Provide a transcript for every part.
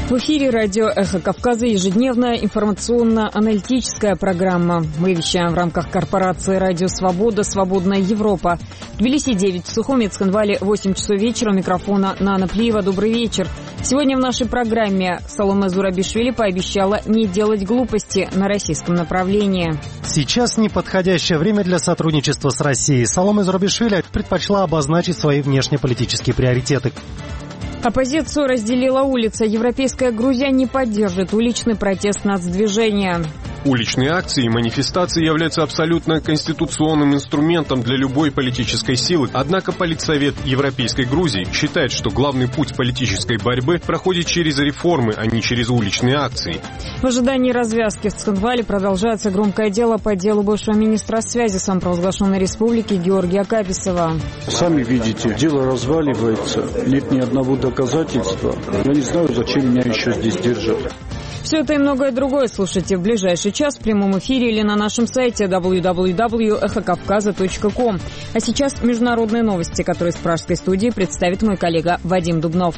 В эфире радио «Эхо Кавказа» ежедневная информационно-аналитическая программа. Мы вещаем в рамках корпорации «Радио Свобода. Свободная Европа». В Тбилиси 9, в Сухуми и Цхинвале 8 часов вечера. У микрофона Нана Плиева. Добрый вечер. Сегодня в нашей программе Саломе Зурабишвили пообещала не делать глупости на российском направлении. Сейчас неподходящее время для сотрудничества с Россией. Саломе Зурабишвили предпочла обозначить свои внешнеполитические приоритеты. Оппозицию разделила улица. Европейская Грузия не поддержит уличный протест нацдвижения. Уличные акции и манифестации являются абсолютно конституционным инструментом для любой политической силы. Однако Политсовет Европейской Грузии считает, что главный путь политической борьбы проходит через реформы, а не через уличные акции. В ожидании развязки в Цхинвале продолжается громкое дело по делу бывшего министра связи самопровозглашенной республики Георгия Каписова. Сами видите, дело разваливается, нет ни одного доказательства. Я не знаю, зачем меня еще здесь держат. Все это и многое другое слушайте в ближайший час в прямом эфире или на нашем сайте www.эхокавказа.ком. А сейчас международные новости, которые с пражской студии представит мой коллега Вадим Дубнов.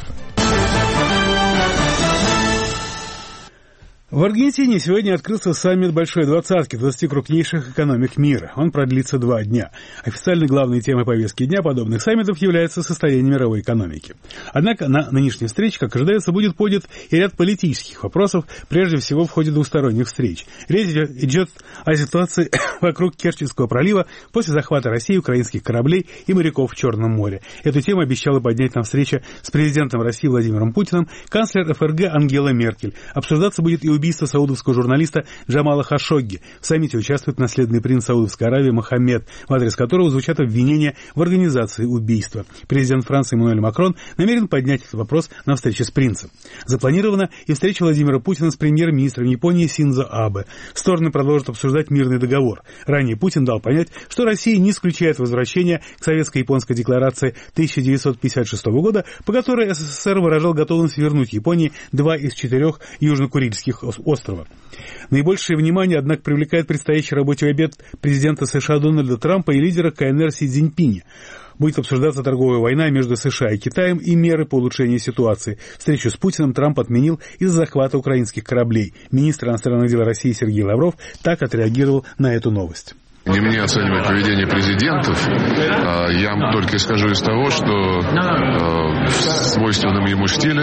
В Аргентине сегодня открылся саммит Большой Двадцатки, 20 крупнейших экономик мира. Он продлится 2 дня. Официально главной темой повестки дня подобных саммитов является состояние мировой экономики. Однако на нынешней встрече, как ожидается, будет поднят и ряд политических вопросов, прежде всего в ходе двусторонних встреч. Речь идет о ситуации вокруг Керченского пролива после захвата России украинских кораблей и моряков в Черном море. Эту тему обещала поднять на встрече с президентом России Владимиром Путиным канцлер ФРГ Ангела Меркель. Обсуждаться будет и убийство саудовского журналиста Джамала Хашогги. В саммите участвует наследный принц Саудовской Аравии Мохаммед, в адрес которого звучат обвинения в организации убийства. Президент Франции Эммануэль Макрон намерен поднять этот вопрос на встрече с принцем. Запланирована и встреча Владимира Путина с премьер-министром Японии Синдзо Абе. Стороны продолжат обсуждать мирный договор. Ранее Путин дал понять, что Россия не исключает возвращение к советско-японской декларации 1956 года, по которой СССР выражал готовность вернуть Японии 2 из 4 южно-курильских острова. Наибольшее внимание, однако, привлекает предстоящий рабочий обед президента США Дональда Трампа и лидера КНР Си Цзиньпиня. Будет обсуждаться торговая война между США и Китаем и меры по улучшению ситуации. Встречу с Путиным Трамп отменил из-за захвата украинских кораблей. Министр иностранных дел России Сергей Лавров так отреагировал на эту новость. Не мне оценивать поведение президентов, я только скажу из того, что в свойственном ему стиле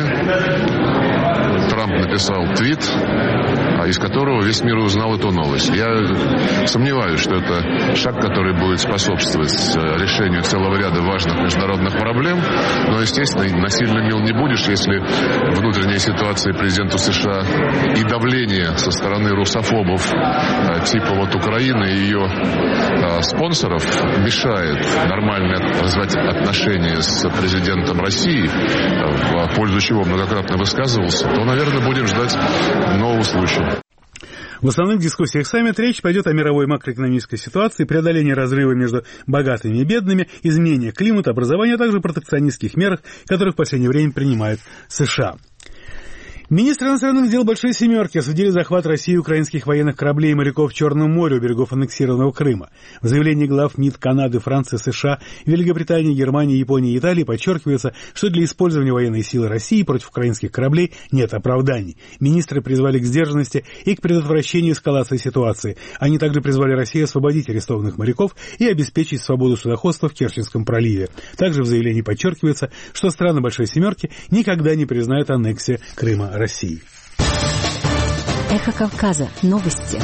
Трамп написал твит, из которого весь мир узнал эту новость. Я сомневаюсь, что это шаг, который будет способствовать решению целого ряда важных международных проблем, но, естественно, насильно мил не будешь, если внутренняя ситуация президента США и давление со стороны русофобов типа вот Украины и ее спонсоров мешает нормально развивать отношения с президентом России, в пользу чего многократно высказывался, то, наверное, будем ждать нового случая. В основных дискуссиях саммита речь пойдет о мировой макроэкономической ситуации, преодолении разрыва между богатыми и бедными, изменении климата, образования, а также протекционистских мерах, которые в последнее время принимает США. Министры иностранных дел Большой Семерки осудили захват России украинских военных кораблей и моряков в Черном море у берегов аннексированного Крыма. В заявлении глав МИД Канады, Франции, США, Великобритании, Германии, Японии и Италии подчеркивается, что для использования военной силы России против украинских кораблей нет оправданий. Министры призвали к сдержанности и к предотвращению эскалации ситуации. Они также призвали Россию освободить арестованных моряков и обеспечить свободу судоходства в Керченском проливе. Также в заявлении подчеркивается, что страны Большой Семерки никогда не признают аннексию Крыма России. Эхо Кавказа. Новости.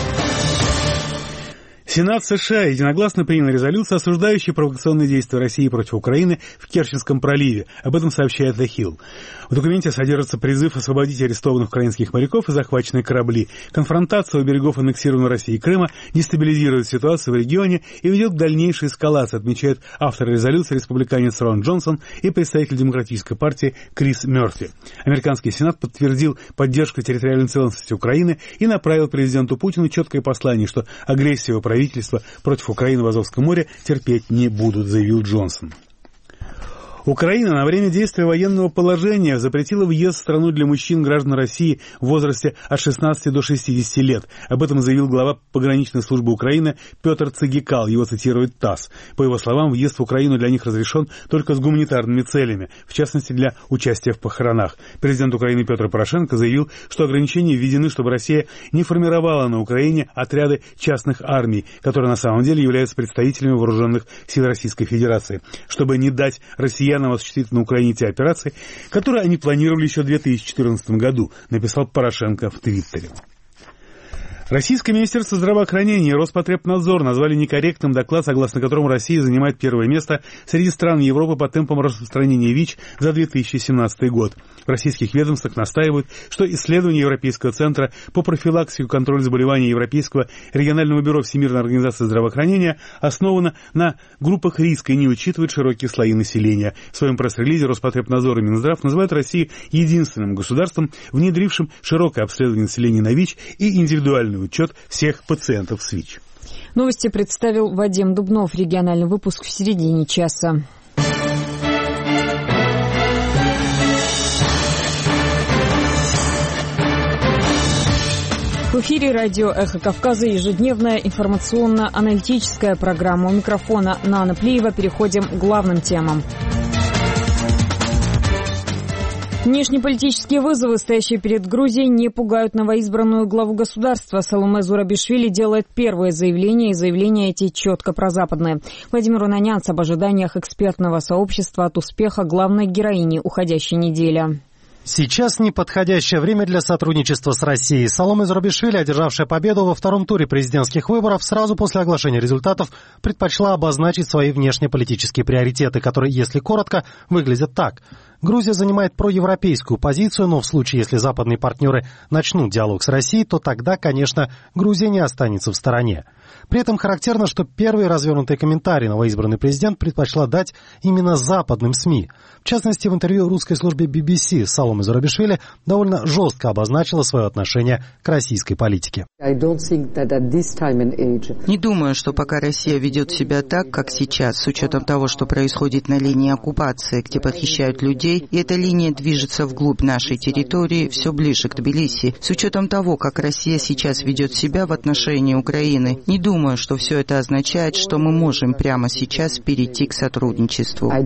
Сенат США единогласно принял резолюцию, осуждающую провокационные действия России против Украины в Керченском проливе. Об этом сообщает The Hill. В документе содержится призыв освободить арестованных украинских моряков и захваченные корабли. Конфронтация у берегов аннексированной России Крыма дестабилизирует ситуацию в регионе и ведет к дальнейшей эскалации, отмечает автор резолюции республиканец Рон Джонсон и представитель Демократической партии Крис Мерфи. Американский Сенат подтвердил поддержку территориальной целостности Украины и направил президенту Путину четкое послание, что агрессию правительства против Украины в Азовском море терпеть не будут, заявил Джонсон. Украина на время действия военного положения запретила въезд в страну для мужчин-граждан России в возрасте от 16 до 60 лет. Об этом заявил глава пограничной службы Украины Петр Цигикал. Его цитирует ТАСС. По его словам, въезд в Украину для них разрешен только с гуманитарными целями, в частности для участия в похоронах. Президент Украины Петр Порошенко заявил, что ограничения введены, чтобы Россия не формировала на Украине отряды частных армий, которые на самом деле являются представителями вооруженных сил Российской Федерации, чтобы не дать россиянам осуществить на Украине те операции, которые они планировали еще в 2014 году, написал Порошенко в Твиттере. Российское министерство здравоохранения и Роспотребнадзор назвали некорректным доклад, согласно которому Россия занимает первое место среди стран Европы по темпам распространения ВИЧ за 2017 год. В российских ведомствах настаивают, что исследование Европейского центра по профилактике и контролю заболеваний Европейского регионального бюро Всемирной организации здравоохранения основано на группах риска и не учитывает широкие слои населения. В своем пресс-релизе Роспотребнадзор и Минздрав называют Россию единственным государством, внедрившим широкое обследование населения на ВИЧ и индивидуальный учет всех пациентов с ВИЧ. Новости представил Вадим Дубнов. Региональный выпуск в середине часа. В эфире радио «Эхо Кавказа» ежедневная информационно-аналитическая программа. У микрофона Нана Плиева. Переходим к главным темам. Внешнеполитические вызовы, стоящие перед Грузией, не пугают новоизбранную главу государства. Саломе Зурабишвили делает первое заявление, и заявления эти четко прозападные. Владимир Унанянц об ожиданиях экспертного сообщества от успеха главной героини уходящей недели. Сейчас неподходящее время для сотрудничества с Россией. Саломе Зурабишвили, одержавшая победу во втором туре президентских выборов, сразу после оглашения результатов предпочла обозначить свои внешнеполитические приоритеты, которые, если коротко, выглядят так. Грузия занимает проевропейскую позицию, но в случае, если западные партнеры начнут диалог с Россией, то тогда, конечно, Грузия не останется в стороне. При этом характерно, что первый развернутый комментарий новоизбранный президент предпочла дать именно западным СМИ. В частности, в интервью русской службе BBC Саломе Зурабишвили довольно жестко обозначила свое отношение к российской политике. Не думаю, что пока Россия ведет себя так, как сейчас, с учетом того, что происходит на линии оккупации, где похищают людей, и эта линия движется вглубь нашей территории, все ближе к Тбилиси, с учетом того, как Россия сейчас ведет себя в отношении Украины, не думаю, что все это означает, что мы можем прямо сейчас перейти к сотрудничеству. А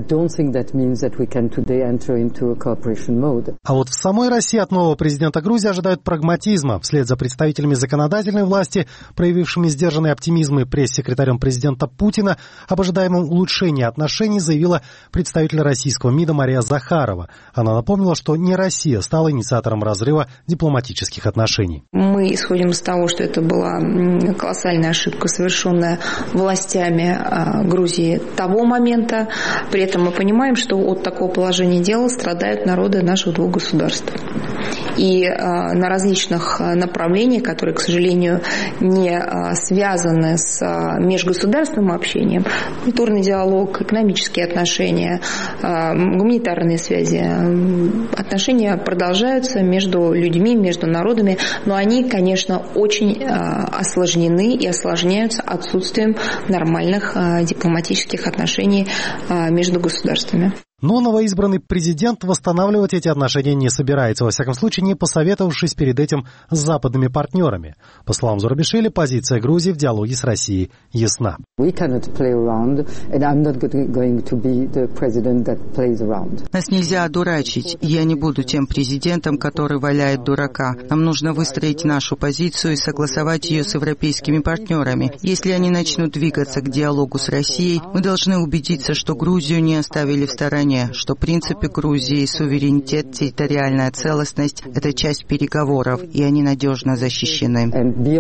вот в самой России от нового президента Грузии ожидают прагматизма. Вслед за представителями законодательной власти, проявившими сдержанный оптимизм, и пресс-секретарем президента Путина об ожидаемом улучшении отношений заявила представитель российского МИДа Мария Захарова. Она напомнила, что не Россия стала инициатором разрыва дипломатических отношений. Мы исходим из того, что это была колоссальная ошибка, совершенная властями Грузии того момента. При этом мы понимаем, что от такого положения дела страдают народы наших двух государств. И на различных направлениях, которые, к сожалению, не связаны с межгосударственным общением, культурный диалог, экономические отношения, гуманитарные связи, отношения продолжаются между людьми, между народами, но они, конечно, очень осложнены и осложняются отсутствием нормальных дипломатических отношений между государствами. Но новоизбранный президент восстанавливать эти отношения не собирается, во всяком случае не посоветовавшись перед этим с западными партнерами. По словам Зурабишвили, позиция Грузии в диалоге с Россией ясна. Нас нельзя одурачить. Я не буду тем президентом, который валяет дурака. Нам нужно выстроить нашу позицию и согласовать ее с европейскими партнерами. Если они начнут двигаться к диалогу с Россией, мы должны убедиться, что Грузию не оставили в стороне, что принципы Грузии, суверенитет, территориальная целостность – это часть переговоров, и они надежно защищены.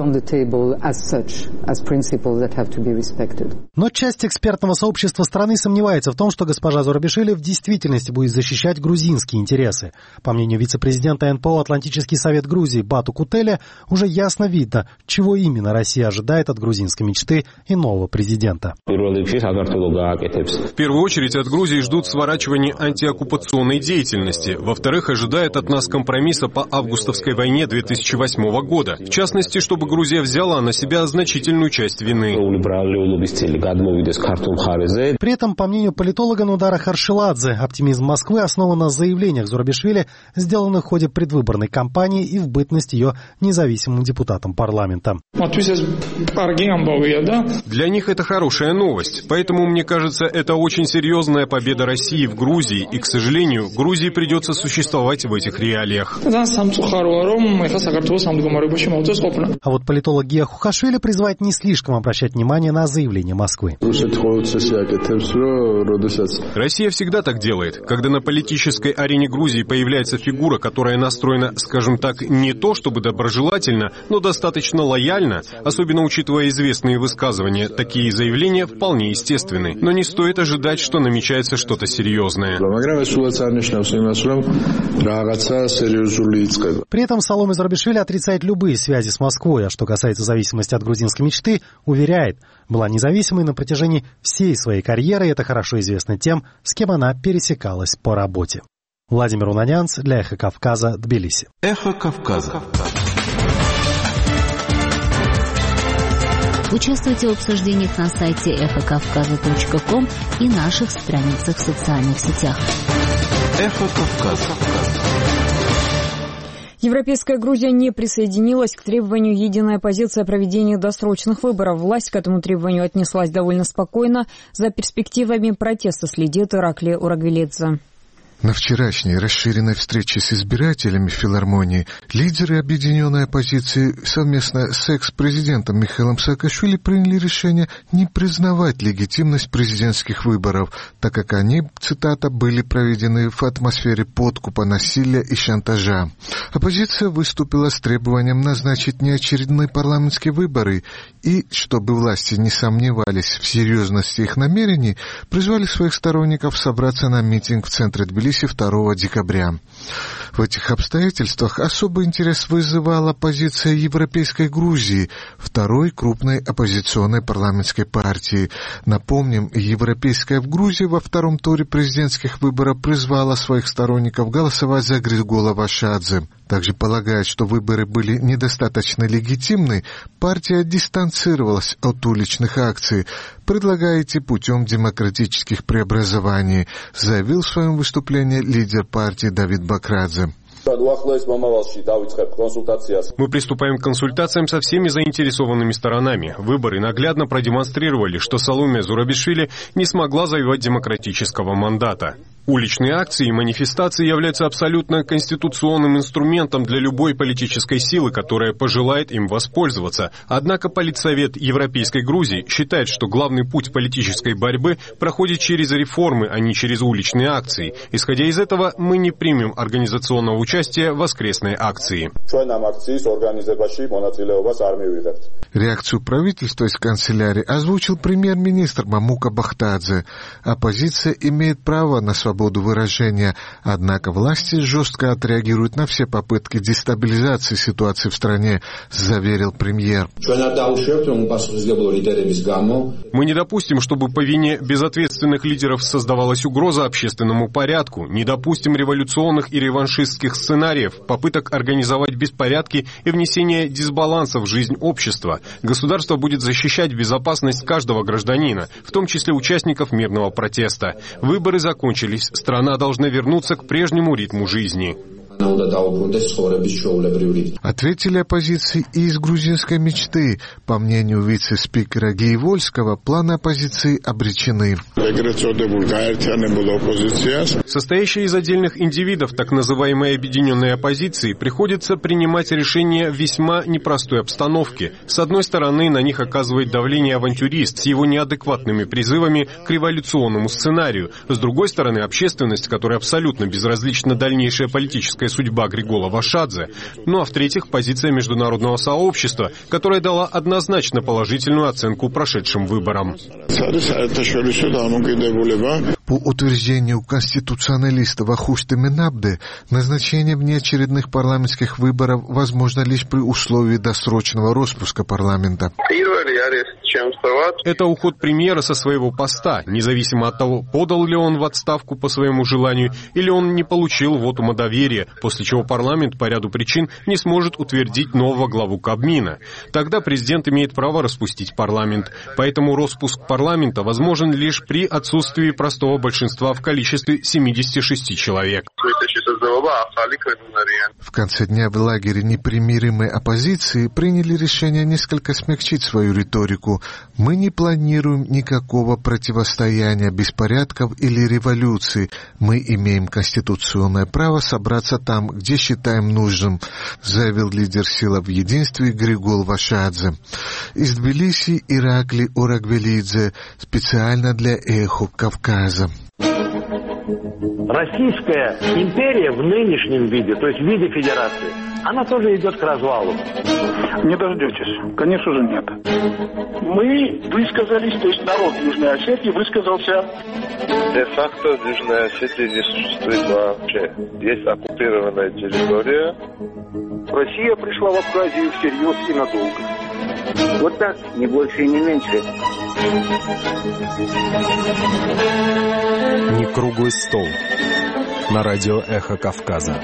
Но часть экспертного сообщества страны сомневается в том, что госпожа Зурабишвили в действительности будет защищать грузинские интересы. По мнению вице-президента НПО «Атлантический совет Грузии» Бату Кутеля, уже ясно видно, чего именно Россия ожидает от грузинской мечты и нового президента. В первую очередь от Грузии ждут сворачивания разворачивании антиоккупационной деятельности. Во-вторых, ожидает от нас компромисса по августовской войне 2008 года. В частности, чтобы Грузия взяла на себя значительную часть вины. При этом, по мнению политолога Нудара Харшиладзе, оптимизм Москвы основан на заявлениях Зурабишвили, сделанных в ходе предвыборной кампании и в бытность ее независимым депутатом парламента. Для них это хорошая новость. Поэтому, мне кажется, это очень серьезная победа России в Грузии. И, к сожалению, Грузии придется существовать в этих реалиях. А вот политолог Гия Хухашвили призывает не слишком обращать внимание на заявления Москвы. Россия всегда так делает. Когда на политической арене Грузии появляется фигура, которая настроена, скажем так, не то чтобы доброжелательно, но достаточно лояльно, особенно учитывая известные высказывания, такие заявления вполне естественны. Но не стоит ожидать, что намечается что-то серьезное. При этом Саломе Зурабишвили отрицает любые связи с Москвой, а что касается зависимости от грузинской мечты, уверяет, была независимой на протяжении всей своей карьеры, и это хорошо известно тем, с кем она пересекалась по работе. Владимир Унанянц для «Эхо Кавказа», Тбилиси. «Эхо Кавказа». Участвуйте в обсуждениях на сайте эхокавказа.ком и наших страницах в социальных сетях. «Эхо Кавказа». Европейская Грузия не присоединилась к требованию единой оппозиции о проведении досрочных выборов. Власть к этому требованию отнеслась довольно спокойно. За перспективами протеста следит Иракли Урагвилидзе. На вчерашней расширенной встрече с избирателями в филармонии лидеры объединенной оппозиции совместно с экс-президентом Михаилом Саакашвили приняли решение не признавать легитимность президентских выборов, так как они, цитата, были проведены в атмосфере подкупа, насилия и шантажа. Оппозиция выступила с требованием назначить неочередные парламентские выборы и, чтобы власти не сомневались в серьезности их намерений, призвали своих сторонников собраться на митинг в центре Тбилиси 2 декабря. В этих обстоятельствах особый интерес вызывала позиция Европейской Грузии, второй крупной оппозиционной парламентской партии. Напомним, Европейская в Грузии во втором туре президентских выборов призвала своих сторонников голосовать за Григола Вашадзе. Также полагает, что выборы были недостаточно легитимны, партия дистанцировалась от уличных акций. Предлагаете путем демократических преобразований, заявил в своем выступлении лидер партии Давид Бакрадзе. Мы приступаем к консультациям со всеми заинтересованными сторонами. Выборы наглядно продемонстрировали, что Саломе Зурабишвили не смогла завоевать демократического мандата. Уличные акции и манифестации являются абсолютно конституционным инструментом для любой политической силы, которая пожелает им воспользоваться. Однако Политсовет Европейской Грузии считает, что главный путь политической борьбы проходит через реформы, а не через уличные акции. Исходя из этого, мы не примем организационного участия в воскресной акции. Реакцию правительства из канцелярии озвучил премьер-министр Мамука Бахтадзе. Оппозиция имеет право на свободу выражения, однако власти жестко отреагируют на все попытки дестабилизации ситуации в стране, заверил премьер. Мы не допустим, чтобы по вине безответственных лидеров создавалась угроза общественному порядку, не допустим революционных и реваншистских сценариев, попыток организовать беспорядки и внесения дисбаланса в жизнь общества. Государство будет защищать безопасность каждого гражданина, в том числе участников мирного протеста. Выборы закончились. Страна должна вернуться к прежнему ритму жизни. Ответили оппозиции и из грузинской мечты. По мнению вице-спикера Гейвольского, планы оппозиции обречены. Состоящая из отдельных индивидов так называемой объединенной оппозиции приходится принимать решения в весьма непростой обстановке. С одной стороны, на них оказывает давление авантюрист с его неадекватными призывами к революционному сценарию. С другой стороны, общественность, которая абсолютно безразлична дальнейшая политическая судьба Григола Вашадзе. Ну а в-третьих, позиция международного сообщества, которая дала однозначно положительную оценку прошедшим выборам. По утверждению конституционалиста Вахушты Минабде, назначение внеочередных парламентских выборов возможно лишь при условии досрочного распуска парламента. Это уход премьера со своего поста, независимо от того, подал ли он в отставку по своему желанию или он не получил вотума доверия, после чего парламент по ряду причин не сможет утвердить нового главу Кабмина. Тогда президент имеет право распустить парламент. Поэтому распуск парламента возможен лишь при отсутствии простого большинства в количестве 76 человек. В конце дня в лагере непримиримой оппозиции приняли решение несколько смягчить свою риторику. Мы не планируем никакого противостояния, беспорядков или революции. Мы имеем конституционное право собраться там, где считаем нужным, заявил лидер сил в единстве Григол Вашадзе. Из Тбилиси Иракли Урагвелидзе специально для «Эхо Кавказа». Российская империя в нынешнем виде, то есть в виде федерации, она тоже идет к развалу. Не дождетесь. Конечно же, нет. Мы высказались, то есть народ Южной Осетии высказался. Де-факто в Южной Осетии не существует вообще. Есть оккупированная территория. Россия пришла в Абхазию всерьез и надолго. Вот так, не больше и не меньше. Не круглый стол. На радио «Эхо Кавказа».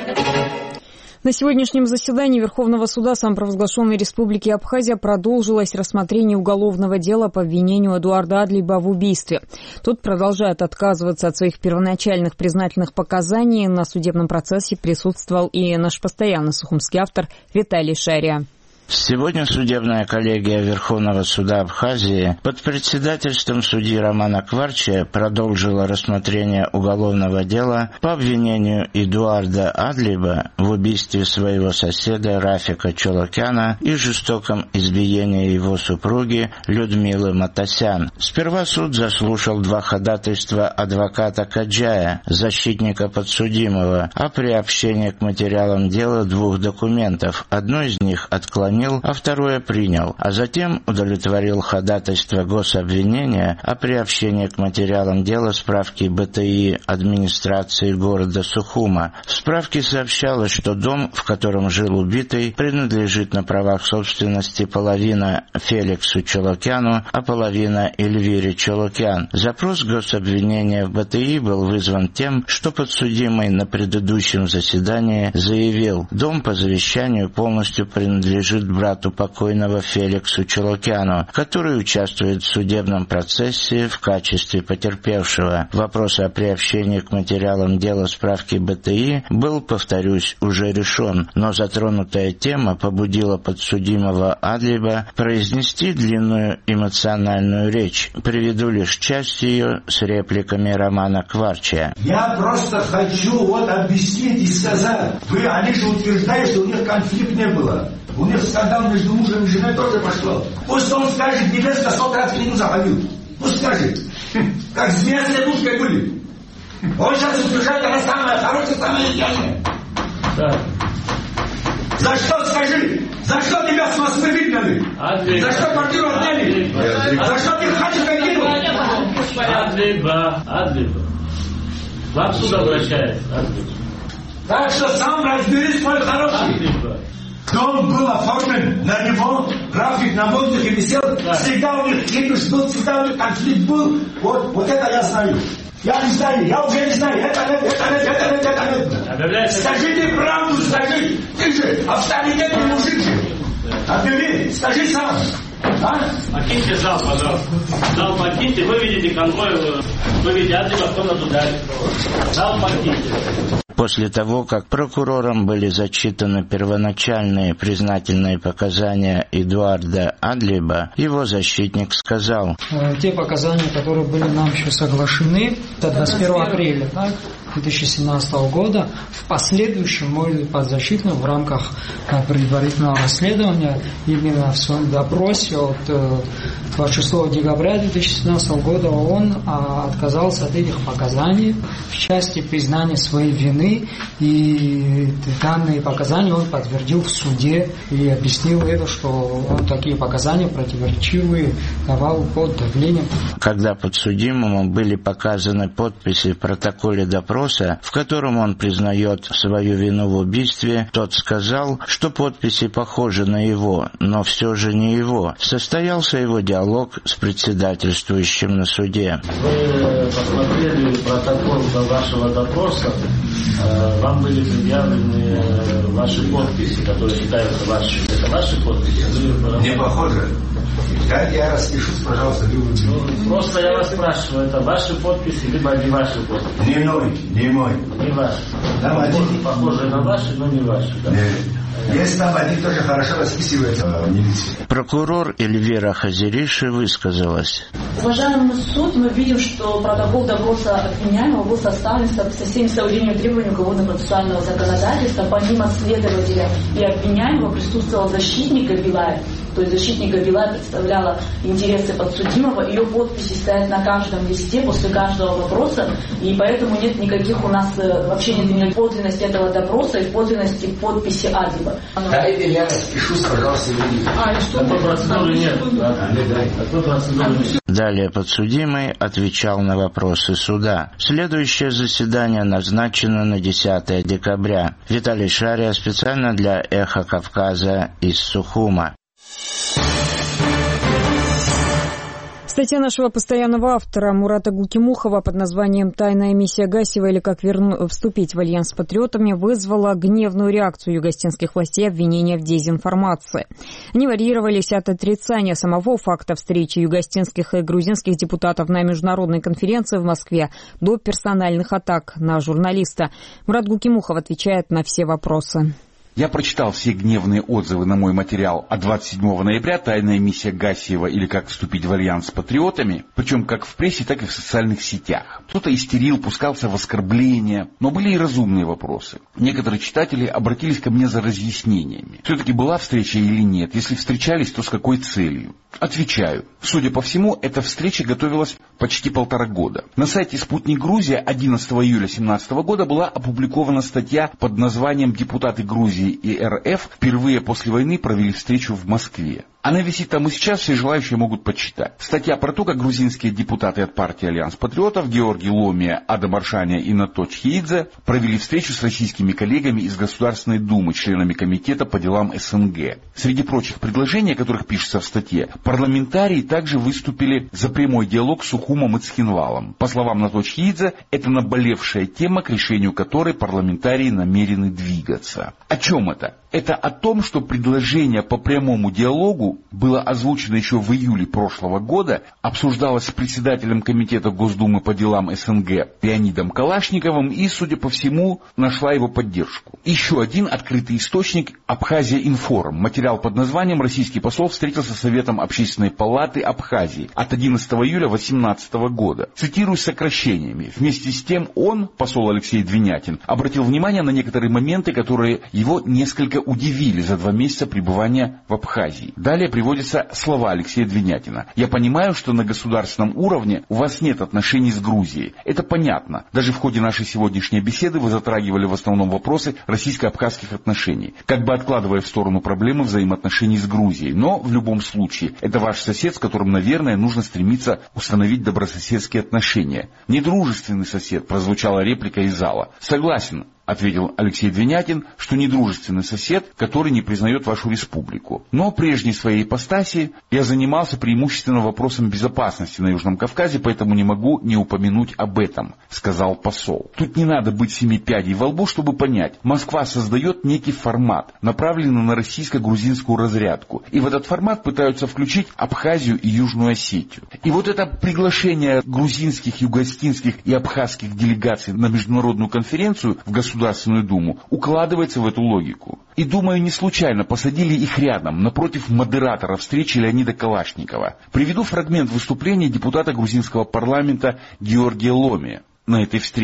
На сегодняшнем заседании Верховного суда самопровозглашенной Республики Абхазия продолжилось рассмотрение уголовного дела по обвинению Эдуарда Адлиба в убийстве. Тот продолжает отказываться от своих первоначальных признательных показаний. На судебном процессе присутствовал и наш постоянный сухумский автор Виталий Шария. Сегодня судебная коллегия Верховного суда Абхазии под председательством судьи Романа Кварча продолжила рассмотрение уголовного дела по обвинению Эдуарда Адлиба в убийстве своего соседа Рафика Чолокяна и жестоком избиении его супруги Людмилы Матасян. Сперва суд заслушал два ходатайства адвоката Каджая, защитника подсудимого, о приобщении к материалам дела двух документов. Одно из них отклонил, а второе принял, а затем удовлетворил ходатайство гособвинения о приобщении к материалам дела справки БТИ администрации города Сухума. В справке сообщалось, что дом, в котором жил убитый, принадлежит на правах собственности половина Феликсу Чолокяну, а половина Эльвире Чолокян. Запрос гособвинения в БТИ был вызван тем, что подсудимый на предыдущем заседании заявил, дом по завещанию полностью принадлежит брату покойного Феликсу Чолокяну, который участвует в судебном процессе в качестве потерпевшего. Вопрос о приобщении к материалам дела справки БТИ был, повторюсь, уже решен, но затронутая тема побудила подсудимого Адлиба произнести длинную эмоциональную речь. Приведу лишь часть ее с репликами Романа Кварча. Я просто хочу объяснить и сказать. Они же утверждают, что у них конфликт не было. У них скандал между мужем и женой тоже пошло. Пусть он скажет, невестка 100 раз к нему заходил. Пусть скажет. Как змея с лягушкой были. Он сейчас утверждает, она самая хорошая, самая идеальная. Да. За что скажи? За что тебя с Москвы выгнали? За что квартиру отняли? За что ты в Хачика кинул? Адлиба. Вам сюда обращается. Так что сам разберись, мой хороший. Дом был оформлен на него, Рафик на воздухе висел, всегда у них кипиш был, всегда у них конфликт был. Вот это я знаю. Я не знаю, я уже не знаю. Это нет. Скажите правду, скажи. Ты же авторитетный мужик же. Объяви, скажи сам. Покиньте зал, пожалуйста. Зал покиньте, выведите конвой, выведите Адлиба в комнату дальше. Зал покиньте. После того, как прокурорам были зачитаны первоначальные признательные показания Эдуарда Адлиба, его защитник сказал: те показания, которые были нам еще соглашены, это 21 апреля, так? 2017 года. В последующем мой подзащитный в рамках предварительного расследования именно в своем допросе от 26 декабря 2017 года он отказался от этих показаний в части признания своей вины, и данные показания он подтвердил в суде и объяснил это, что он такие показания противоречивые давал под давлением. Когда подсудимому были показаны подписи в протоколе допроса, в котором он признает свою вину в убийстве, тот сказал, что подписи похожи на его, но все же не его. Состоялся его диалог с председательствующим на суде. Вы посмотрели протокол вашего допроса, вам были предъявлены ваши подписи, которые считаются вашими. Это ваши подписи? Не похоже. Я распишусь, пожалуйста, просто я вас спрашиваю, это ваши подписи, либо не ваши подписи? Не мой. Не ваши. Да, похожие на ваши, но не ваши. Да? Есть там один тоже хорошо расписывается в милиции. Прокурор Эльвира Хазириши высказалась. Уважаемый суд, мы видим, что протокол допроса обвиняемого был составлен со всеми соблюдением требований уголовно-процессуального законодательства. Помимо следователя и обвиняемого присутствовал защитник Габилаев. То есть защитник Габилаев представляла интересы подсудимого. Ее подписи стоят на каждом листе после каждого вопроса. И поэтому нет никаких у нас, вообще нет никакой подлинности этого допроса и подлинности подписи Адиба. Дайте я распишусь, пожалуйста, такой процедуры нет. Далее подсудимый отвечал на вопросы суда. Следующее заседание назначено на 10 декабря. Виталий Шария специально для «Эхо Кавказа» из Сухума. Статья нашего постоянного автора Мурата Гулкимухова под названием «Тайная миссия Гасиева» или «Как вступить в альянс с патриотами» вызвала гневную реакцию югостинских властей обвинения в дезинформации. Они варьировались от отрицания самого факта встречи югостинских и грузинских депутатов на международной конференции в Москве до персональных атак на журналиста. Мурат Гулкимухов отвечает на все вопросы. Я прочитал все гневные отзывы на мой материал от 27 ноября «Тайная миссия Гасиева» или «Как вступить в альянс с патриотами», причем как в прессе, так и в социальных сетях. Кто-то истерил, пускался в оскорбления, но были и разумные вопросы. Некоторые читатели обратились ко мне за разъяснениями. Все-таки была встреча или нет? Если встречались, то с какой целью? Отвечаю. Судя по всему, эта встреча готовилась почти 1,5 года. На сайте «Спутник Грузия» 11 июля 2017 года была опубликована статья под названием «Депутаты Грузии и РФ впервые после войны провели встречу в Москве». Она висит там и сейчас, все желающие могут почитать. Статья про то, как грузинские депутаты от партии «Альянс Патриотов» Георгий Ломия, Адам Аршаня и Наточ Хеидзе провели встречу с российскими коллегами из Государственной Думы, членами Комитета по делам СНГ. Среди прочих предложений, о которых пишется в статье, парламентарии также выступили за прямой диалог с Сухумом и Цхинвалом. По словам Наточ Хеидзе, это наболевшая тема, к решению которой парламентарии намерены двигаться. О чем это? Это о том, что предложение по прямому диалогу было озвучено еще в июле прошлого года, обсуждалось с председателем Комитета Госдумы по делам СНГ Леонидом Калашниковым и, судя по всему, нашла его поддержку. Еще один открытый источник — Абхазия-Информ. Материал под названием «Российский посол встретился с Советом Общественной палаты Абхазии» от 11 июля 2018 года. Цитирую сокращениями. Вместе с тем он, посол Алексей Двинятин, обратил внимание на некоторые моменты, которые его несколько удивили за 2 месяца пребывания в Абхазии. Далее приводятся слова Алексея Двинятина. «Я понимаю, что на государственном уровне у вас нет отношений с Грузией. Это понятно. Даже в ходе нашей сегодняшней беседы вы затрагивали в основном вопросы российско-абхазских отношений, как бы откладывая в сторону проблемы взаимоотношений с Грузией. Но в любом случае, это ваш сосед, с которым, наверное, нужно стремиться установить добрососедские отношения. Недружественный сосед», прозвучала реплика из зала. «Согласен», — ответил Алексей Двинятин, что недружественный сосед, который не признает вашу республику. Но в прежней своей ипостаси я занимался преимущественно вопросом безопасности на Южном Кавказе, поэтому не могу не упомянуть об этом, сказал посол. Тут не надо быть 7 пядей во лбу, чтобы понять. Москва создает некий формат, направленный на российско-грузинскую разрядку. И в этот формат пытаются включить Абхазию и Южную Осетию. И вот это приглашение грузинских, югостинских и абхазских делегаций на международную конференцию в Государственную Думу укладывается в эту логику. И, думаю, не случайно посадили их рядом, напротив модератора встречи Леонида Калашникова. Приведу фрагмент выступления депутата грузинского парламента Георгия Ломия на этой встрече.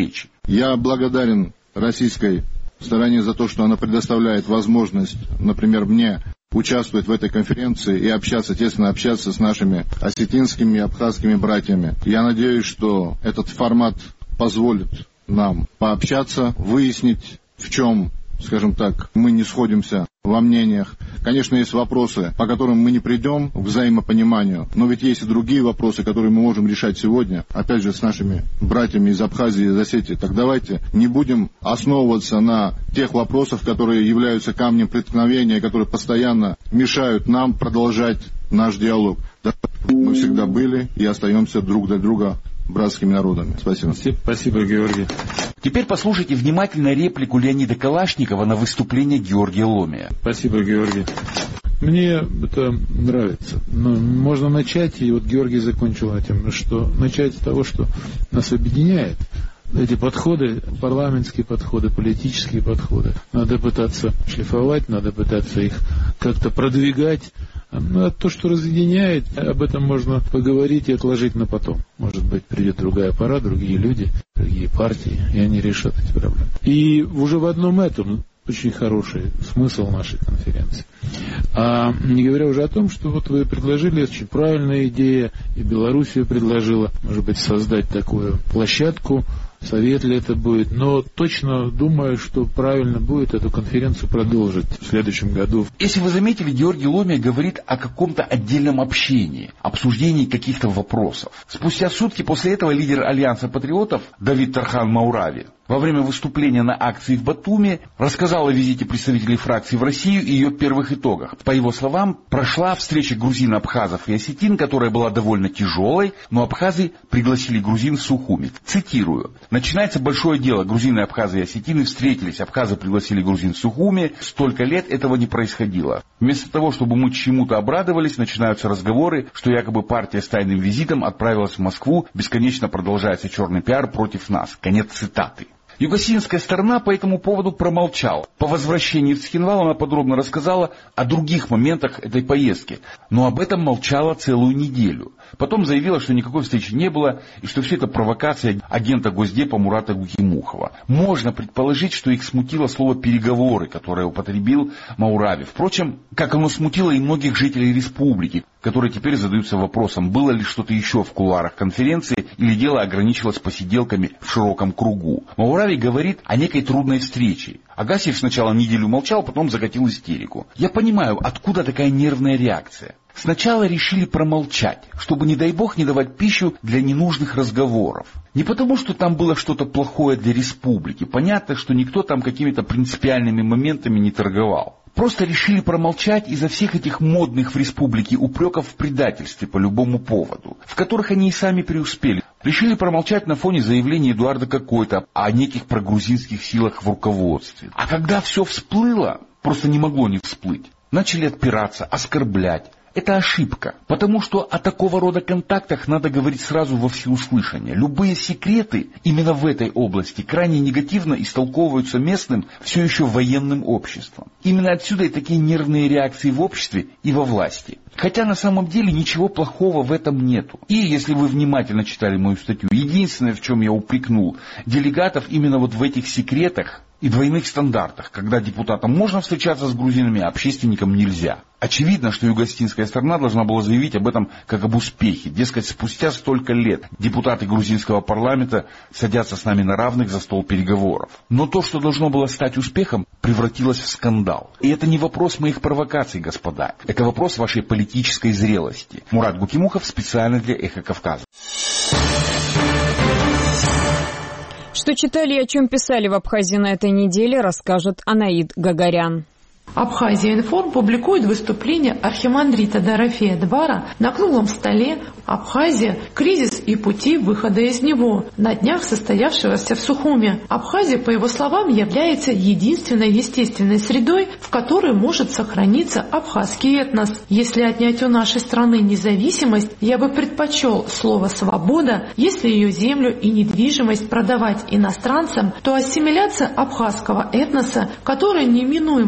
Я благодарен российской стороне за то, что она предоставляет возможность, например, мне участвовать в этой конференции и общаться, тесно общаться с нашими осетинскими и абхазскими братьями. Я надеюсь, что этот формат позволит нам пообщаться, выяснить, в чем, скажем так, мы не сходимся во мнениях. Конечно, есть вопросы, по которым мы не придем к взаимопониманию, но ведь есть и другие вопросы, которые мы можем решать сегодня, опять же, с нашими братьями из Абхазии и из Осетии. Так давайте не будем основываться на тех вопросах, которые являются камнем преткновения, которые постоянно мешают нам продолжать наш диалог. Мы всегда были и остаемся друг для друга братскими народами. Спасибо. Спасибо, Георгий. Теперь послушайте внимательно реплику Леонида Калашникова на выступление Георгия Ломия. Спасибо, Георгий. Мне это нравится. Но можно начать, и вот Георгий закончил этим, что начать с того, что нас объединяет. Эти подходы, парламентские подходы, политические подходы, надо пытаться шлифовать, надо пытаться их как-то продвигать. А то, что разъединяет, об этом можно поговорить и отложить на потом. Может быть, придет другая пора, другие люди, другие партии, и они решат эти проблемы. И уже в одном этом очень хороший смысл нашей конференции. А не говоря уже о том, что вот вы предложили, очень правильная идея, и Белоруссия предложила, может быть, создать такую площадку, совет ли это будет, но точно думаю, что правильно будет эту конференцию продолжить в следующем году. Если вы заметили, Георгий Ломия говорит о каком-то отдельном общении, обсуждении каких-то вопросов. Спустя сутки после этого лидер Альянса патриотов Давид Тархан Маурави во время выступления на акции в Батуми рассказал о визите представителей фракции в Россию и ее первых итогах. По его словам, прошла встреча грузин, абхазов и осетин, которая была довольно тяжелой, но абхазы пригласили грузин в Сухуми. Цитирую. «Начинается большое дело. Грузины, абхазы и осетины встретились. Абхазы пригласили грузин в Сухуми. Столько лет этого не происходило. Вместо того, чтобы мы чему-то обрадовались, начинаются разговоры, что якобы партия с тайным визитом отправилась в Москву. Бесконечно продолжается черный пиар против нас». Конец цитаты. Югосинская сторона по этому поводу промолчала. По возвращении в Цхинвал она подробно рассказала о других моментах этой поездки, но об этом молчала целую неделю. Потом заявила, что никакой встречи не было, и что все это провокация агента Госдепа Мурата Гукимухова. Можно предположить, что их смутило слово «переговоры», которое употребил Маурави. Впрочем, как оно смутило и многих жителей республики, которые теперь задаются вопросом, было ли что-то еще в кулуарах конференции, или дело ограничилось посиделками в широком кругу. Маурави говорит о некой трудной встрече. Агасиев сначала неделю молчал, потом закатил истерику. Я понимаю, откуда такая нервная реакция. Сначала решили промолчать, чтобы, не дай бог, не давать пищу для ненужных разговоров. Не потому, что там было что-то плохое для республики. Понятно, что никто там какими-то принципиальными моментами не торговал. Просто решили промолчать из-за всех этих модных в республике упреков в предательстве по любому поводу, в которых они и сами преуспели. Решили промолчать на фоне заявления Эдуарда Какойта о неких прогрузинских силах в руководстве. А когда все всплыло, просто не могло не всплыть, начали отпираться, оскорблять. Это ошибка, потому что о такого рода контактах надо говорить сразу во всеуслышание. Любые секреты именно в этой области крайне негативно истолковываются местным, все еще военным обществом. Именно отсюда и такие нервные реакции в обществе и во власти. Хотя на самом деле ничего плохого в этом нету. И если вы внимательно читали мою статью, единственное, в чем я упрекнул делегатов, именно вот в этих секретах и двойных стандартах, когда депутатам можно встречаться с грузинами, а общественникам нельзя. Очевидно, что югосинская сторона должна была заявить об этом как об успехе. Дескать, спустя столько лет депутаты грузинского парламента садятся с нами на равных за стол переговоров. Но то, что должно было стать успехом, превратилось в скандал. И это не вопрос моих провокаций, господа. Это вопрос вашей политической зрелости. Мурат Гукимухов специально для «Эхо Кавказа». Что читали и о чем писали в Абхазии на этой неделе, расскажет Анаид Гагарян. Абхазия-Информ публикует выступление архимандрита Дорофея Двара на круглом столе «Абхазия. Кризис и пути выхода из него», на днях состоявшегося в Сухуми. Абхазия, по его словам, является единственной естественной средой, в которой может сохраниться абхазский этнос. Если отнять у нашей страны независимость, я бы предпочел слово «свобода». Если ее землю и недвижимость продавать иностранцам, то ассимиляция абхазского этноса, которая неминуемо повлечет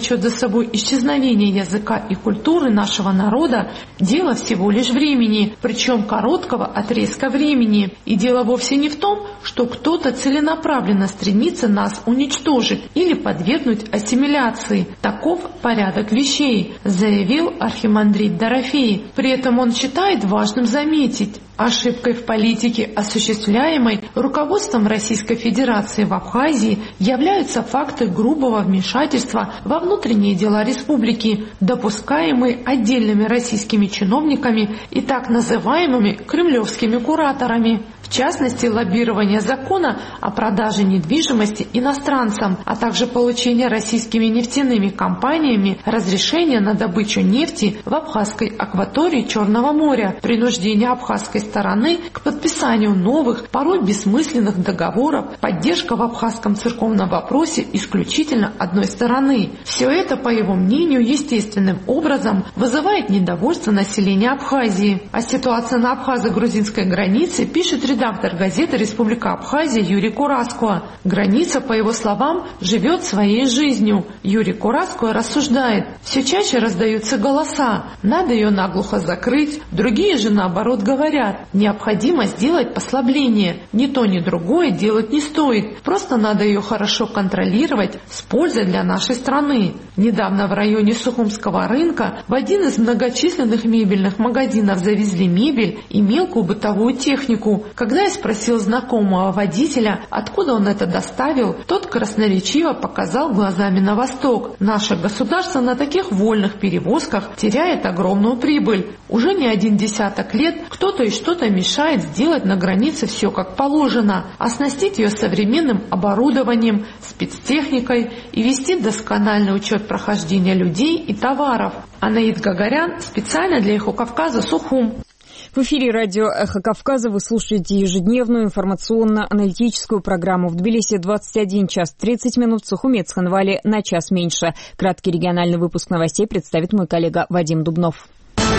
влечет за собой исчезновение языка и культуры нашего народа, дело всего лишь времени, причем короткого отрезка времени. И дело вовсе не в том, что кто-то целенаправленно стремится нас уничтожить или подвергнуть ассимиляции. Таков порядок вещей, заявил архимандрит Дорофей. При этом он считает важным заметить: ошибкой в политике, осуществляемой руководством Российской Федерации в Абхазии, являются факты грубого вмешательства во внутренние дела республики, допускаемые отдельными российскими чиновниками и так называемыми кремлевскими кураторами. В частности, лоббирование закона о продаже недвижимости иностранцам, а также получение российскими нефтяными компаниями разрешения на добычу нефти в абхазской акватории Черного моря, принуждение абхазской стороны к подписанию новых, порой бессмысленных договоров, поддержка в абхазском церковном вопросе исключительно одной стороны. Все это, по его мнению, естественным образом вызывает недовольство населения Абхазии. А ситуация на абхазо-грузинской границе, пишет редактор газеты «Республика Абхазия» Юрий Кураско. Граница, по его словам, живет своей жизнью. Юрий Кураско рассуждает: все чаще раздаются голоса, надо ее наглухо закрыть, другие же наоборот говорят: необходимо сделать послабление, ни то ни другое делать не стоит, просто надо ее хорошо контролировать с пользой для нашей страны. Недавно в районе Сухумского рынка в один из многочисленных мебельных магазинов завезли мебель и мелкую бытовую технику. Когда я спросил знакомого водителя, откуда он это доставил, тот красноречиво показал глазами на восток. Наше государство на таких вольных перевозках теряет огромную прибыль. Уже не один десяток лет кто-то и что-то мешает сделать на границе все как положено, оснастить ее современным оборудованием, спецтехникой и вести доскональный учет прохождения людей и товаров. Анаид Гагарян специально для «Эхо Кавказа», Сухум. В эфире радио «Эхо Кавказа» вы слушаете ежедневную информационно-аналитическую программу. В Тбилиси 21 час 30 минут, в Сухуми и Цхинвале на час меньше. Краткий региональный выпуск новостей представит мой коллега Вадим Дубнов.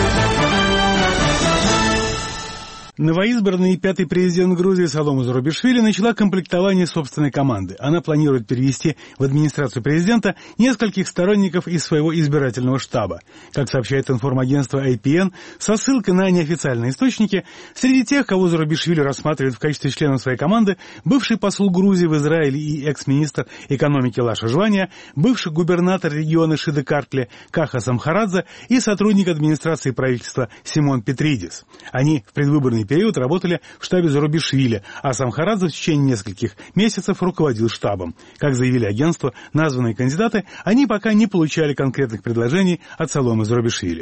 Новоизбранный пятый президент Грузии Саломе Зурабишвили начала комплектование собственной команды. Она планирует перевести в администрацию президента нескольких сторонников из своего избирательного штаба. Как сообщает информагентство IPN, со ссылкой на неофициальные источники, среди тех, кого Зурабишвили рассматривает в качестве членов своей команды, бывший посол Грузии в Израиле и экс-министр экономики Лаша Жвания, бывший губернатор региона Шиды-Картле Каха Самхарадзе и сотрудник администрации правительства Симон Петридис. Они в предвыборный период работали в штабе Зурабишвили, а Самхарадзе в течение нескольких месяцев руководил штабом. Как заявили агентство, названные кандидаты, они пока не получали конкретных предложений от Саломе Зурабишвили.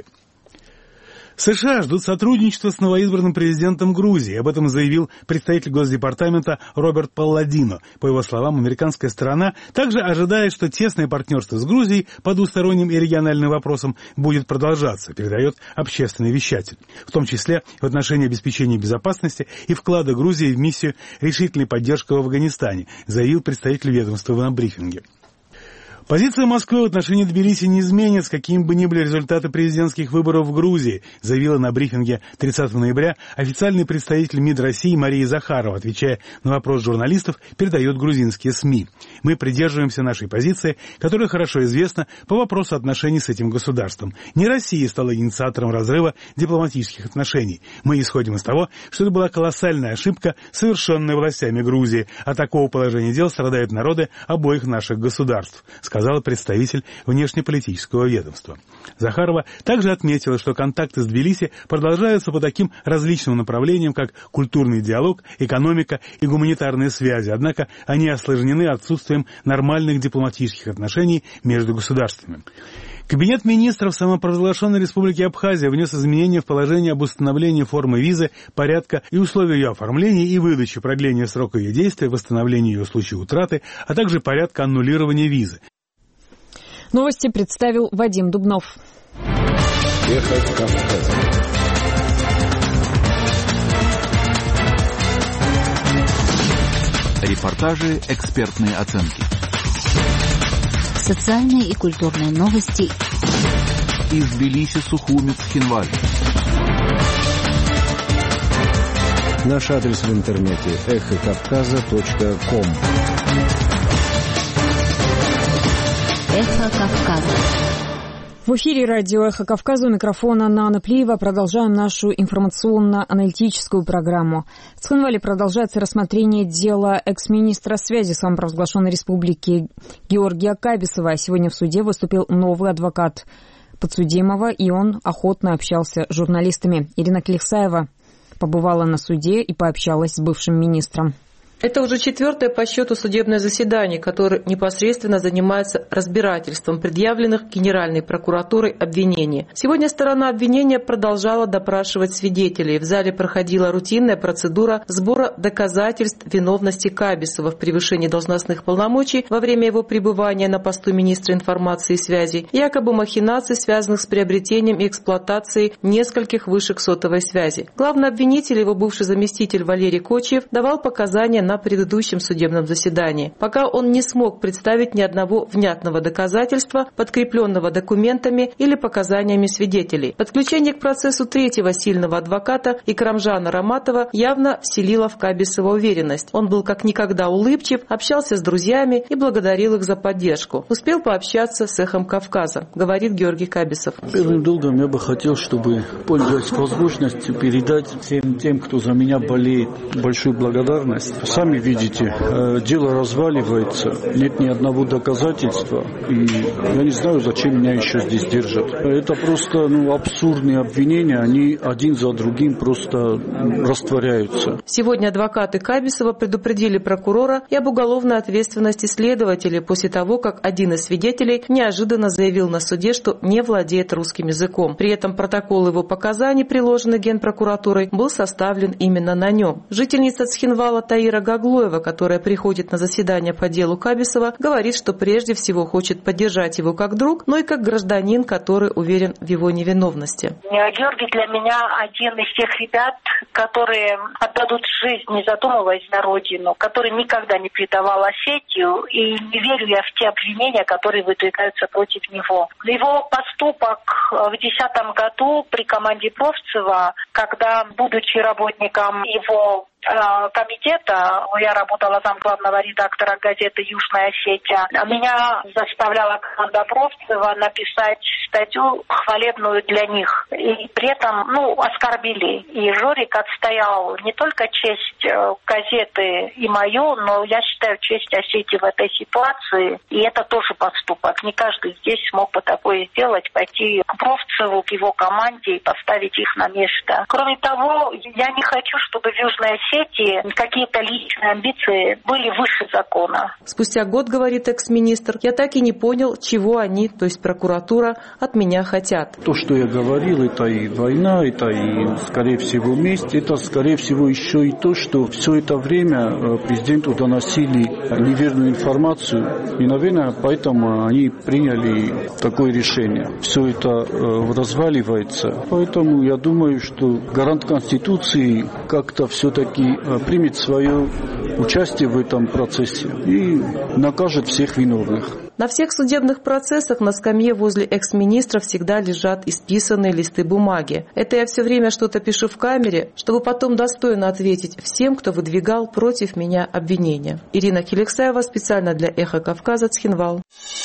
США ждут сотрудничества с новоизбранным президентом Грузии. Об этом заявил представитель Госдепартамента Роберт Палладино. По его словам, американская сторона также ожидает, что тесное партнерство с Грузией по двусторонним и региональным вопросам будет продолжаться, передает общественный вещатель. В том числе в отношении обеспечения безопасности и вклада Грузии в миссию решительной поддержки в Афганистане, заявил представитель ведомства на брифинге. Позиция Москвы в отношении Тбилиси не изменится, какими бы ни были результаты президентских выборов в Грузии, заявила на брифинге 30 ноября официальный представитель МИД России Мария Захарова, отвечая на вопрос журналистов, передает грузинские СМИ. Мы придерживаемся нашей позиции, которая хорошо известна по вопросу отношений с этим государством. Не Россия стала инициатором разрыва дипломатических отношений. Мы исходим из того, что это была колоссальная ошибка, совершенная властями Грузии. От такого положения дел страдают народы обоих наших государств, сказал представитель внешнеполитического ведомства. Захарова также отметила, что контакты с Тбилиси продолжаются по таким различным направлениям, как культурный диалог, экономика и гуманитарные связи, однако они осложнены отсутствием нормальных дипломатических отношений между государствами. Кабинет министров самопровозглашенной Республики Абхазия внес изменения в положение об установлении формы визы, порядка и условий ее оформления и выдачи, продления срока ее действия, восстановления ее в случае утраты, а также порядка аннулирования визы. Новости представил Вадим Дубнов. Эхо Кавказа. Репортажи, экспертные оценки. Социальные и культурные новости. Из Тбилиси, Сухуми, Цхинвале. Наш адрес в интернете эхокавказа.ком. Эхо Кавказа. В эфире радио «Эхо Кавказа», у микрофона Нана Плиева. Продолжаем нашу информационно-аналитическую программу. В Цхинвале продолжается рассмотрение дела экс-министра связи самопровозглашенной республики Георгия Кабисова. Сегодня в суде выступил новый адвокат подсудимого, и он охотно общался с журналистами. Ирина Келексаева побывала на суде и пообщалась с бывшим министром. Это уже 4-е по счету судебное заседание, которое непосредственно занимается разбирательством предъявленных Генеральной прокуратурой обвинений. Сегодня сторона обвинения продолжала допрашивать свидетелей. В зале проходила рутинная процедура сбора доказательств виновности Кабисова в превышении должностных полномочий во время его пребывания на посту министра информации и связи, якобы махинаций, связанных с приобретением и эксплуатацией нескольких вышек сотовой связи. Главный обвинитель, его бывший заместитель Валерий Кочиев, давал показания на предыдущем судебном заседании, пока он не смог представить ни одного внятного доказательства, подкрепленного документами или показаниями свидетелей. Подключение к процессу третьего сильного адвоката Икрамжана Раматова явно вселило в Кабисова уверенность. Он был как никогда улыбчив, общался с друзьями и благодарил их за поддержку. Успел пообщаться с «Эхом Кавказа», говорит Георгий Кабисов. Первым долгом я бы хотел, чтобы, пользуясь возможностью, передать всем тем, кто за меня болеет, большую благодарность. Сами видите, дело разваливается, нет ни одного доказательства, и я не знаю, зачем меня еще здесь держат. Это просто абсурдные обвинения, они один за другим просто растворяются. Сегодня адвокаты Кабисова предупредили прокурора и об уголовной ответственности следователей после того, как один из свидетелей неожиданно заявил на суде, что не владеет русским языком. При этом протокол его показаний, приложенный Генпрокуратурой, был составлен именно на нем. Жительница Цхинвала Таира Гаглоева, которая приходит на заседание по делу Кабисова, говорит, что прежде всего хочет поддержать его как друг, но и как гражданин, который уверен в его невиновности. Георгий для меня один из тех ребят, которые отдадут жизнь, не задумываясь на родину, который никогда не предавал Осетию, и не верю я в те обвинения, которые выдвигаются против него. Его поступок в 2010 году при команде Бровцева, когда, будучи работником его комитета, я работала замглавного редактора газеты «Южная Осетия», меня заставляла команда Бровцева написать статью хвалебную для них. И при этом, оскорбили. И Жорик отстоял не только честь газеты и мою, но, я считаю, честь Осетии в этой ситуации. И это тоже поступок. Не каждый здесь смог бы такое сделать, пойти к Бровцеву, к его команде и поставить их на место. Кроме того, я не хочу, чтобы в Южной Осетии какие-то личные амбиции были выше закона. Спустя год, говорит экс-министр, я так и не понял, чего они, то есть прокуратура, от меня хотят. То, что я говорил, это и война, это и, скорее всего, месть, это, скорее всего, еще и то, что все это время президенту доносили неверную информацию, и, наверное, поэтому они приняли такое решение. Все это разваливается. Поэтому я думаю, что гарант Конституции как-то все-таки примет свое участие в этом процессе и накажет всех виновных. На всех судебных процессах на скамье возле экс-министра всегда лежат исписанные листы бумаги. Это я все время что-то пишу в камере, чтобы потом достойно ответить всем, кто выдвигал против меня обвинения. Ирина Келексаева специально для «Эхо Кавказа», Цхинвал.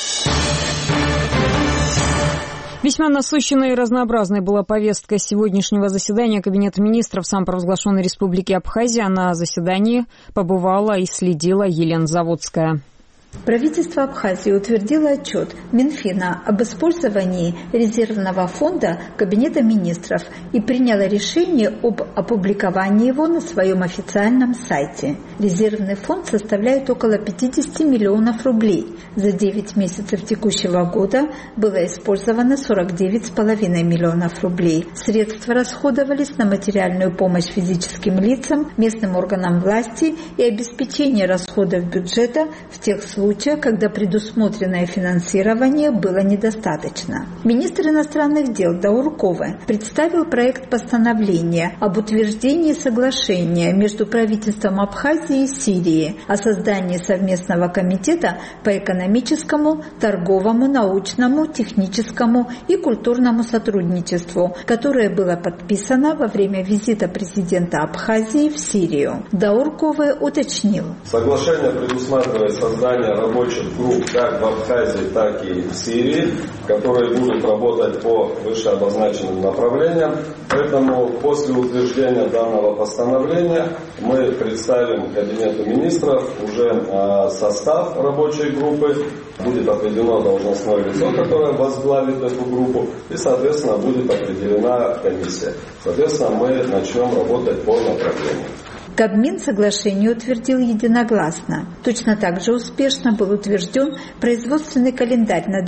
Весьма насыщенной и разнообразной была повестка сегодняшнего заседания Кабинета министров самопровозглашенной республики Абхазия. На заседании побывала и следила Елена Заводская. Правительство Абхазии утвердило отчет Минфина об использовании резервного фонда Кабинета министров и приняло решение об опубликовании его на своем официальном сайте. Резервный фонд составляет около 50 миллионов рублей. За 9 месяцев текущего года было использовано 49,5 миллионов рублей. Средства расходовались на материальную помощь физическим лицам, местным органам власти и обеспечение расходов бюджета в тех случаях, когда предусмотренное финансирование было недостаточно. Министр иностранных дел Дауркова представил проект постановления об утверждении соглашения между правительством Абхазии и Сирии о создании совместного комитета по экономическому, торговому, научному, техническому и культурному сотрудничеству, которое было подписано во время визита президента Абхазии в Сирию. Дауркова уточнил. Соглашение предусматривает создание рабочих групп как в Абхазии, так и в Сирии, которые будут работать по вышеобозначенным направлениям. Поэтому после утверждения данного постановления мы представим Кабинету министров уже состав рабочей группы. Будет определено должностное лицо, которое возглавит эту группу, и, соответственно, будет определена комиссия. Соответственно, мы начнем работать по направлению. Кабмин соглашение утвердил единогласно. Точно так же успешно был утвержден производственный календарь на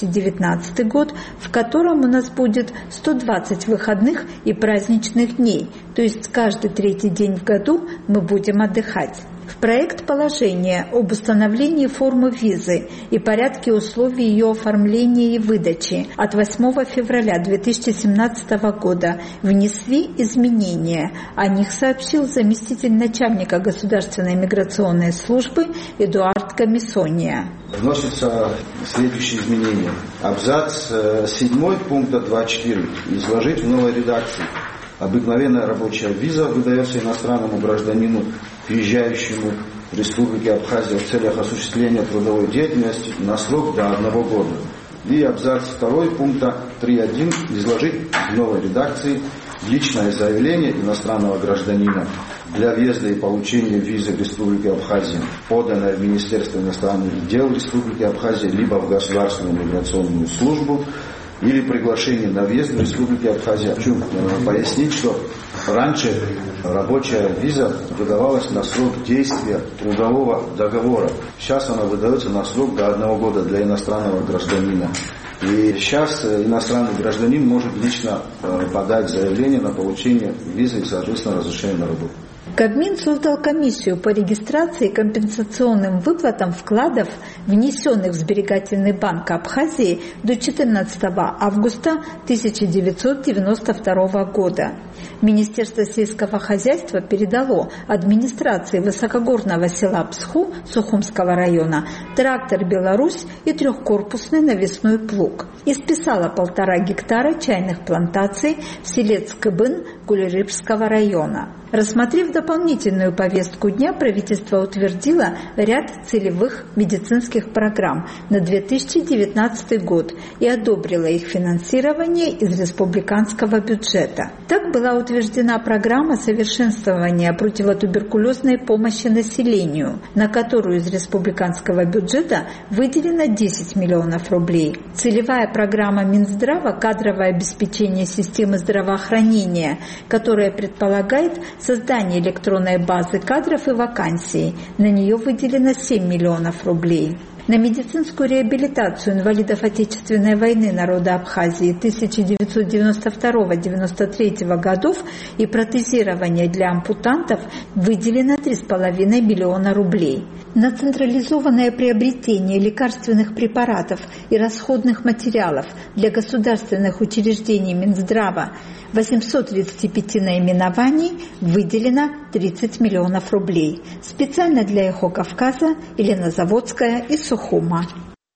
2019 год, в котором у нас будет 120 выходных и праздничных дней, то есть каждый третий день в году мы будем отдыхать. В проект положения об установлении формы визы и порядке условий ее оформления и выдачи от 8 февраля 2017 года внесли изменения. О них сообщил заместитель начальника Государственной миграционной службы Эдуард Комиссония. Вносятся следующие изменения. Абзац 7 пункта 2.4 изложить в новой редакции. Обыкновенная рабочая виза выдается иностранному гражданину, приезжающему в Республику Абхазия в целях осуществления трудовой деятельности на срок до 1 года. И абзац 2 пункта 3.1 изложить в новой редакции личное заявление иностранного гражданина для въезда и получения визы в Республику Абхазия, поданное в Министерство иностранных дел Республики Абхазия либо в Государственную миграционную службу, или приглашение на въезд в Республику Абхазия. Хочу пояснить, что раньше рабочая виза выдавалась на срок действия трудового договора. Сейчас она выдается на срок до 1 года для иностранного гражданина. И сейчас иностранный гражданин может лично подать заявление на получение визы и, соответственно, разрешение на работу. Кабмин создал комиссию по регистрации и компенсационным выплатам вкладов, внесенных в Сберегательный банк Абхазии до 14 августа 1992 года. Министерство сельского хозяйства передало администрации высокогорного села Псху Сухумского района трактор «Беларусь» и трехкорпусный навесной плуг. И списало 1,5 гектара чайных плантаций в селе Цкыбын Кулерыбского района. Рассмотрев дополнительную повестку дня, правительство утвердило ряд целевых медицинских программ на 2019 год и одобрило их финансирование из республиканского бюджета. Так была утверждена программа совершенствования противотуберкулезной помощи населению, на которую из республиканского бюджета выделено 10 миллионов рублей. Целевая программа Минздрава «Кадровое обеспечение системы здравоохранения», которая предполагает создание электронной базы кадров и вакансий. На нее выделено 7 миллионов рублей. На медицинскую реабилитацию инвалидов Отечественной войны народа Абхазии 1992-1993 годов и протезирование для ампутантов выделено 3,5 миллиона рублей. На централизованное приобретение лекарственных препаратов и расходных материалов для государственных учреждений Минздрава 835 наименований выделено 30 миллионов рублей. Специально для «Эхо Кавказа» Елена Заводская из Сухума.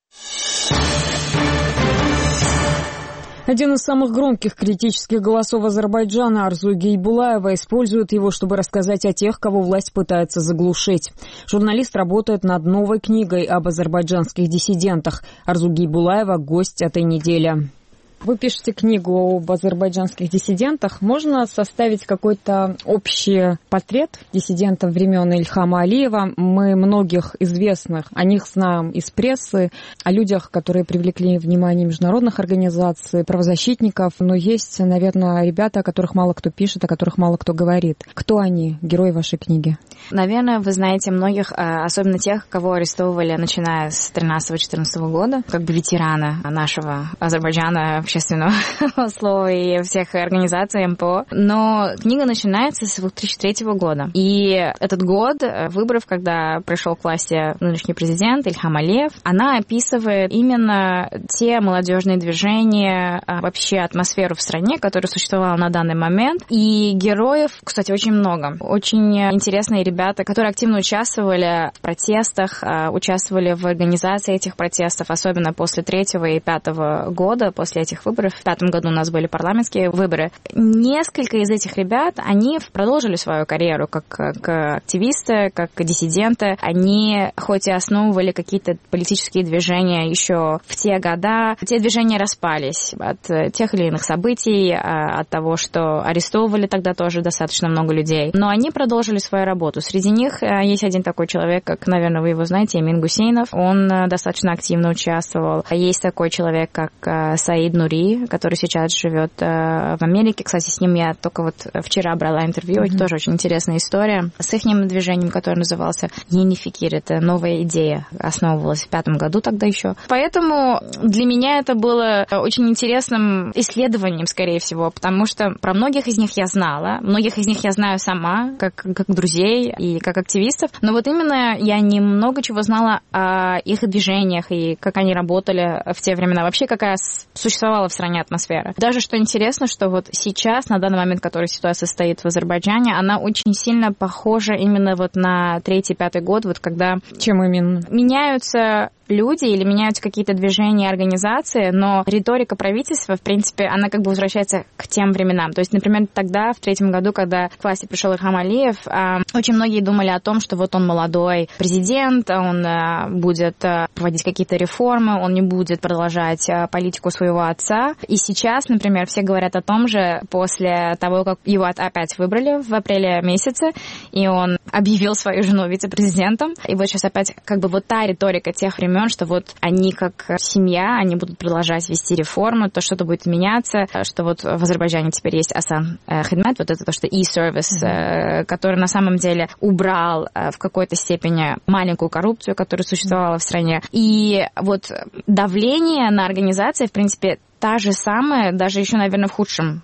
Один из самых громких критических голосов Азербайджана, Арзу Гейбулаева, использует его, чтобы рассказать о тех, кого власть пытается заглушить. Журналист работает над новой книгой об азербайджанских диссидентах. Арзу Гейбулаева – гость этой недели. Вы пишете книгу об азербайджанских диссидентах. Можно составить какой-то общий портрет диссидентов времен Ильхама Алиева? Мы многих известных о них знаем из прессы, о людях, которые привлекли внимание международных организаций, правозащитников. Но есть, наверное, ребята, о которых мало кто пишет, о которых мало кто говорит. Кто они, герои вашей книги? Наверное, вы знаете многих, особенно тех, кого арестовывали, начиная с 2013-2014 года, как бы ветераны нашего Азербайджана, общественного слова и всех организаций МПО. Но книга начинается с 2003 года. И этот год выборов, когда пришел к власти нынешний президент Ильхам Алиев, она описывает именно те молодежные движения, вообще атмосферу в стране, которая существовала на данный момент. И героев, кстати, очень много. Очень интересные ребята, которые активно участвовали в протестах, участвовали в организации этих протестов, особенно после 3-го и 5-го года, после этих президентских выборов. В 2005 году у нас были парламентские выборы. Несколько из этих ребят, они продолжили свою карьеру как активисты, как диссиденты. Они хоть и основывали какие-то политические движения еще в те года, те движения распались от тех или иных событий, от того, что арестовывали тогда тоже достаточно много людей. Но они продолжили свою работу. Среди них есть один такой человек, как, наверное, вы его знаете, Эмин Гусейнов. Он достаточно активно участвовал. Есть такой человек, как Саид Нури, который сейчас живет в Америке. Кстати, с ним я только вот вчера брала интервью. Это тоже очень интересная история. С их движением, которое назывался Енификир, это новая идея, основывалась в 2005 году тогда еще. Поэтому для меня это было очень интересным исследованием, скорее всего, потому что про многих из них я знала, многих из них я знаю сама, как друзей и как активистов, но вот именно я немного чего знала о их движениях и как они работали в те времена, вообще какая существовала в стране атмосфера. Даже что интересно, что вот сейчас, на данный момент, которая ситуация стоит в Азербайджане, она очень сильно похожа именно вот на 3-5 год, вот когда... Чем именно? Меняются люди или меняются какие-то движения, организации, но риторика правительства, в принципе, она как бы возвращается к тем временам. То есть, например, тогда, в 2003 году, когда к власти пришел Ильхам Алиев, очень многие думали о том, что вот он молодой президент, он будет проводить какие-то реформы, он не будет продолжать политику своего отца. И сейчас, например, все говорят о том же после того, как его опять выбрали в апреле месяце, и он объявил свою жену вице-президентом. И вот сейчас опять как бы вот та риторика тех времен, что вот они как семья, они будут продолжать вести реформы, то что-то будет меняться, что вот в Азербайджане теперь есть Асан Хидмет, вот это то, что e-service, который на самом деле убрал в какой-то степени маленькую коррупцию, которая существовала в стране. И вот давление на организации, в принципе, та же самая, даже еще, наверное, в худшем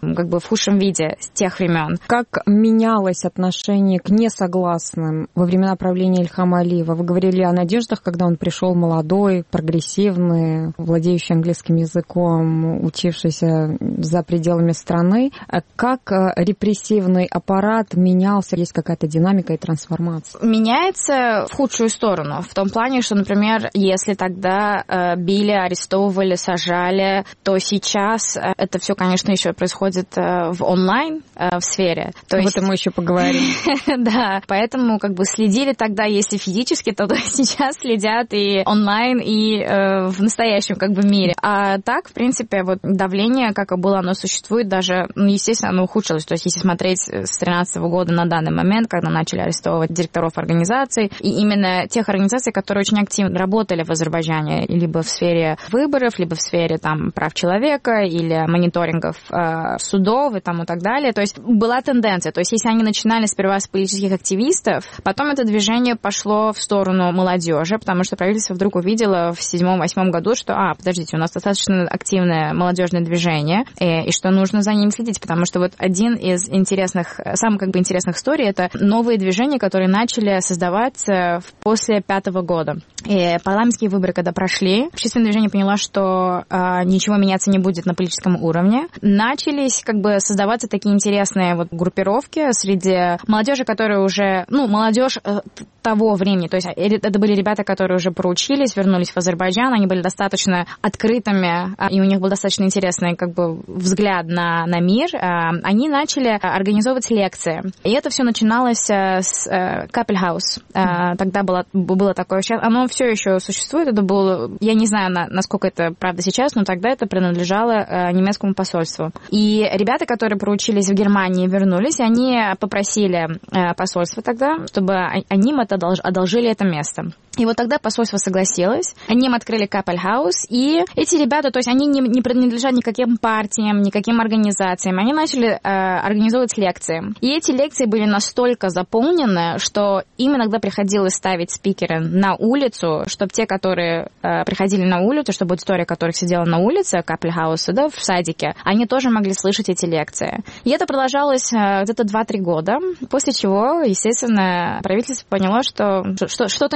виде с тех времен. Как менялось отношение к несогласным во времена правления Ильхама Алиева? Вы говорили о надеждах, когда он пришел молодой, прогрессивный, владеющий английским языком, учившийся за пределами страны. Как репрессивный аппарат менялся? Есть какая-то динамика и трансформация? Меняется в худшую сторону. В том плане, что, например, если тогда били, арестовывали, сажали, то сейчас это все, конечно, еще происходит в онлайн в сфере. То есть... Об этом мы еще поговорим. Да, поэтому как бы следили тогда, если физически, то сейчас следят и онлайн, и в настоящем как бы мире. А так, в принципе, вот давление, как и было, оно существует, даже, естественно, оно ухудшилось. То есть если смотреть с 2013 года на данный момент, когда начали арестовывать директоров организаций, и именно тех организаций, которые очень активно работали в Азербайджане, либо в сфере выборов, либо в сфере там прав человека, или мониторингов судов и так далее. То есть была тенденция. То есть если они начинали сперва с политических активистов, потом это движение пошло в сторону молодежи, потому что правительство вдруг увидело в 2007-2008 году, что, подождите, у нас достаточно активное молодежное движение, и что нужно за ним следить, потому что вот один из самых интересных историй — это новые движения, которые начали создаваться после 2005 года. И парламентские выборы, когда прошли, общественное движение поняло, что ничего меняться не будет на политическом уровне. Начались создаваться такие интересные группировки среди молодежи, которая уже, молодежь того времени, то есть это были ребята, которые уже проучились, вернулись в Азербайджан, они были достаточно открытыми, и у них был достаточно интересный взгляд на мир. Они начали организовывать лекции. И это все начиналось с Капель Хаус. Тогда было такое, оно все еще существует, это было, я не знаю, насколько это правда сейчас, но тогда это принадлежало немецкому посольству. И ребята, которые проучились в Германии, вернулись, они попросили посольство тогда, чтобы они им одолжили это место. И вот тогда посольство согласилось, они им открыли Капель Хаус, и эти ребята, то есть они не принадлежат никаким партиям, никаким организациям, они начали организовывать лекции. И эти лекции были настолько заполнены, что им иногда приходилось ставить спикеры на улицу, чтобы те, которые приходили на улицу, чтобы аудитория, которая сидела на улице Капель Хауса, в садике, они тоже могли слышать эти лекции. И это продолжалось где-то 2-3 года, после чего, естественно, правительство поняло, что что-то не то.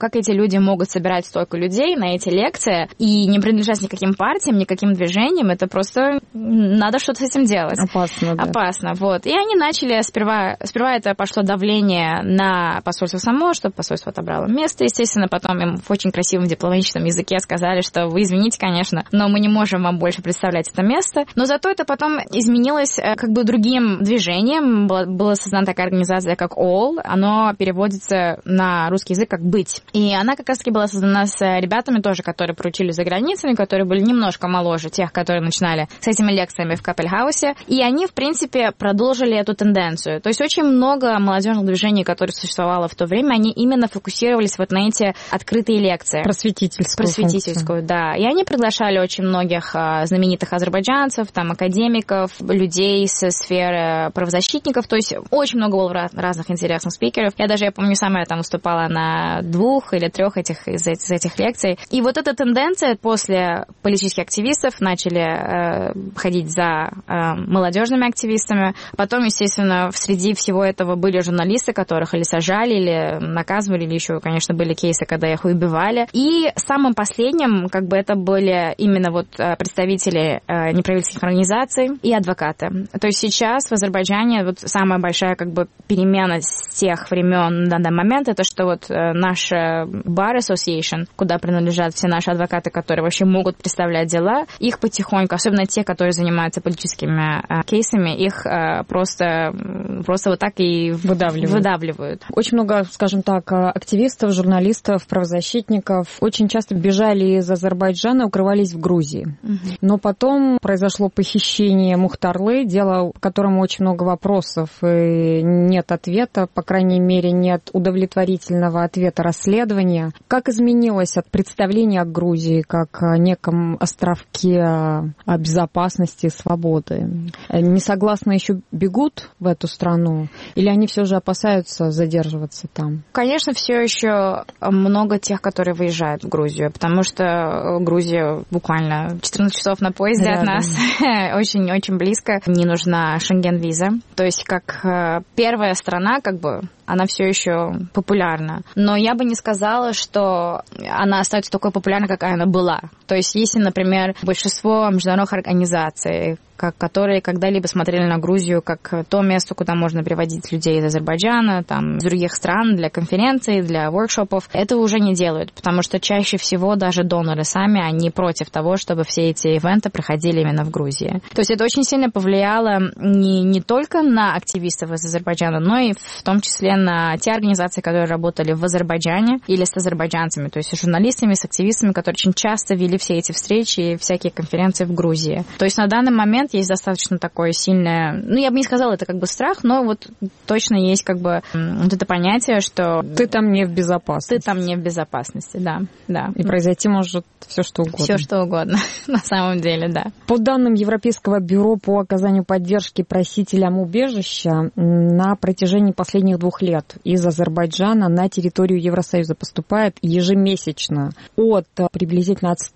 как эти люди могут собирать столько людей на эти лекции и не принадлежать никаким партиям, никаким движениям. Это просто надо что-то с этим делать. Опасно, да. Опасно, вот. И они начали сперва это пошло давление на посольство само, чтобы посольство отобрало место, естественно. Потом им в очень красивом дипломатичном языке сказали, что вы извините, конечно, но мы не можем вам больше представлять это место. Но зато это потом изменилось как бы другим движением. Была создана такая организация, как All. Оно переводится на русский язык как «быть». И она как раз-таки была создана с ребятами тоже, которые проучились за границами, которые были немножко моложе тех, которые начинали с этими лекциями в Капельхаусе. И они, в принципе, продолжили эту тенденцию. То есть очень много молодежных движений, которые существовало в то время, они именно фокусировались вот на эти открытые лекции. Просветительскую, да. И они приглашали очень многих знаменитых азербайджанцев, там, академиков, людей со сферы правозащитников. То есть очень много было разных интересных спикеров. Я помню, сама там выступала на 2 или 3 из этих лекций. И вот эта тенденция после политических активистов начали ходить за молодежными активистами. Потом, естественно, среди всего этого были журналисты, которых или сажали, или наказывали, или еще, конечно, были кейсы, когда их убивали. И самым последним, как бы, это были именно вот представители неправительственных организаций и адвокаты. То есть сейчас в Азербайджане вот самая большая, как бы, перемена с тех времен на данный момент, это что вот наш Bar Association, куда принадлежат все наши адвокаты, которые вообще могут представлять дела, их потихоньку, особенно те, которые занимаются политическими кейсами, их просто вот так и выдавливают. Очень много, скажем так, активистов, журналистов, правозащитников очень часто бежали из Азербайджана, укрывались в Грузии. Но потом произошло похищение Мухтарлы, дело, по которому очень много вопросов и нет ответа, по крайней мере, нет удовлетворительного ответа расследования. Как изменилось от представления о Грузии как о неком островке безопасности и свободы? Несогласные еще бегут в эту страну? Или они все же опасаются задерживаться там? Конечно, все еще много тех, которые выезжают в Грузию, потому что Грузия буквально 14 часов на поезде от нас, очень-очень близко. Не нужна шенген-виза. То есть как первая страна, как бы, она все еще популярна. Но я бы не сказала, что она остается такой популярной, какая она была. То есть если, например, большинство международных организаций, которые когда-либо смотрели на Грузию как то место, куда можно приводить людей из Азербайджана, там, из других стран для конференций, для воркшопов, этого уже не делают, потому что чаще всего даже доноры сами, они против того, чтобы все эти ивенты проходили именно в Грузии. То есть это очень сильно повлияло не только на активистов из Азербайджана, но и в том числе на те организации, которые работали в Азербайджане или с азербайджанцами, то есть с журналистами, с активистами, которые очень часто вели все эти встречи и всякие конференции в Грузии. То есть на данный момент есть достаточно такое сильное, я бы не сказала, это как бы страх, но вот точно есть как бы вот это понятие, что ты там не в безопасности. Ты там не в безопасности, да. И произойти может все что угодно. Все что угодно, на самом деле, да. По данным Европейского бюро по оказанию поддержки просителям убежища, на протяжении последних 2 лет из Азербайджана на территорию Евросоюза поступает ежемесячно от приблизительно от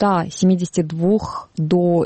172 до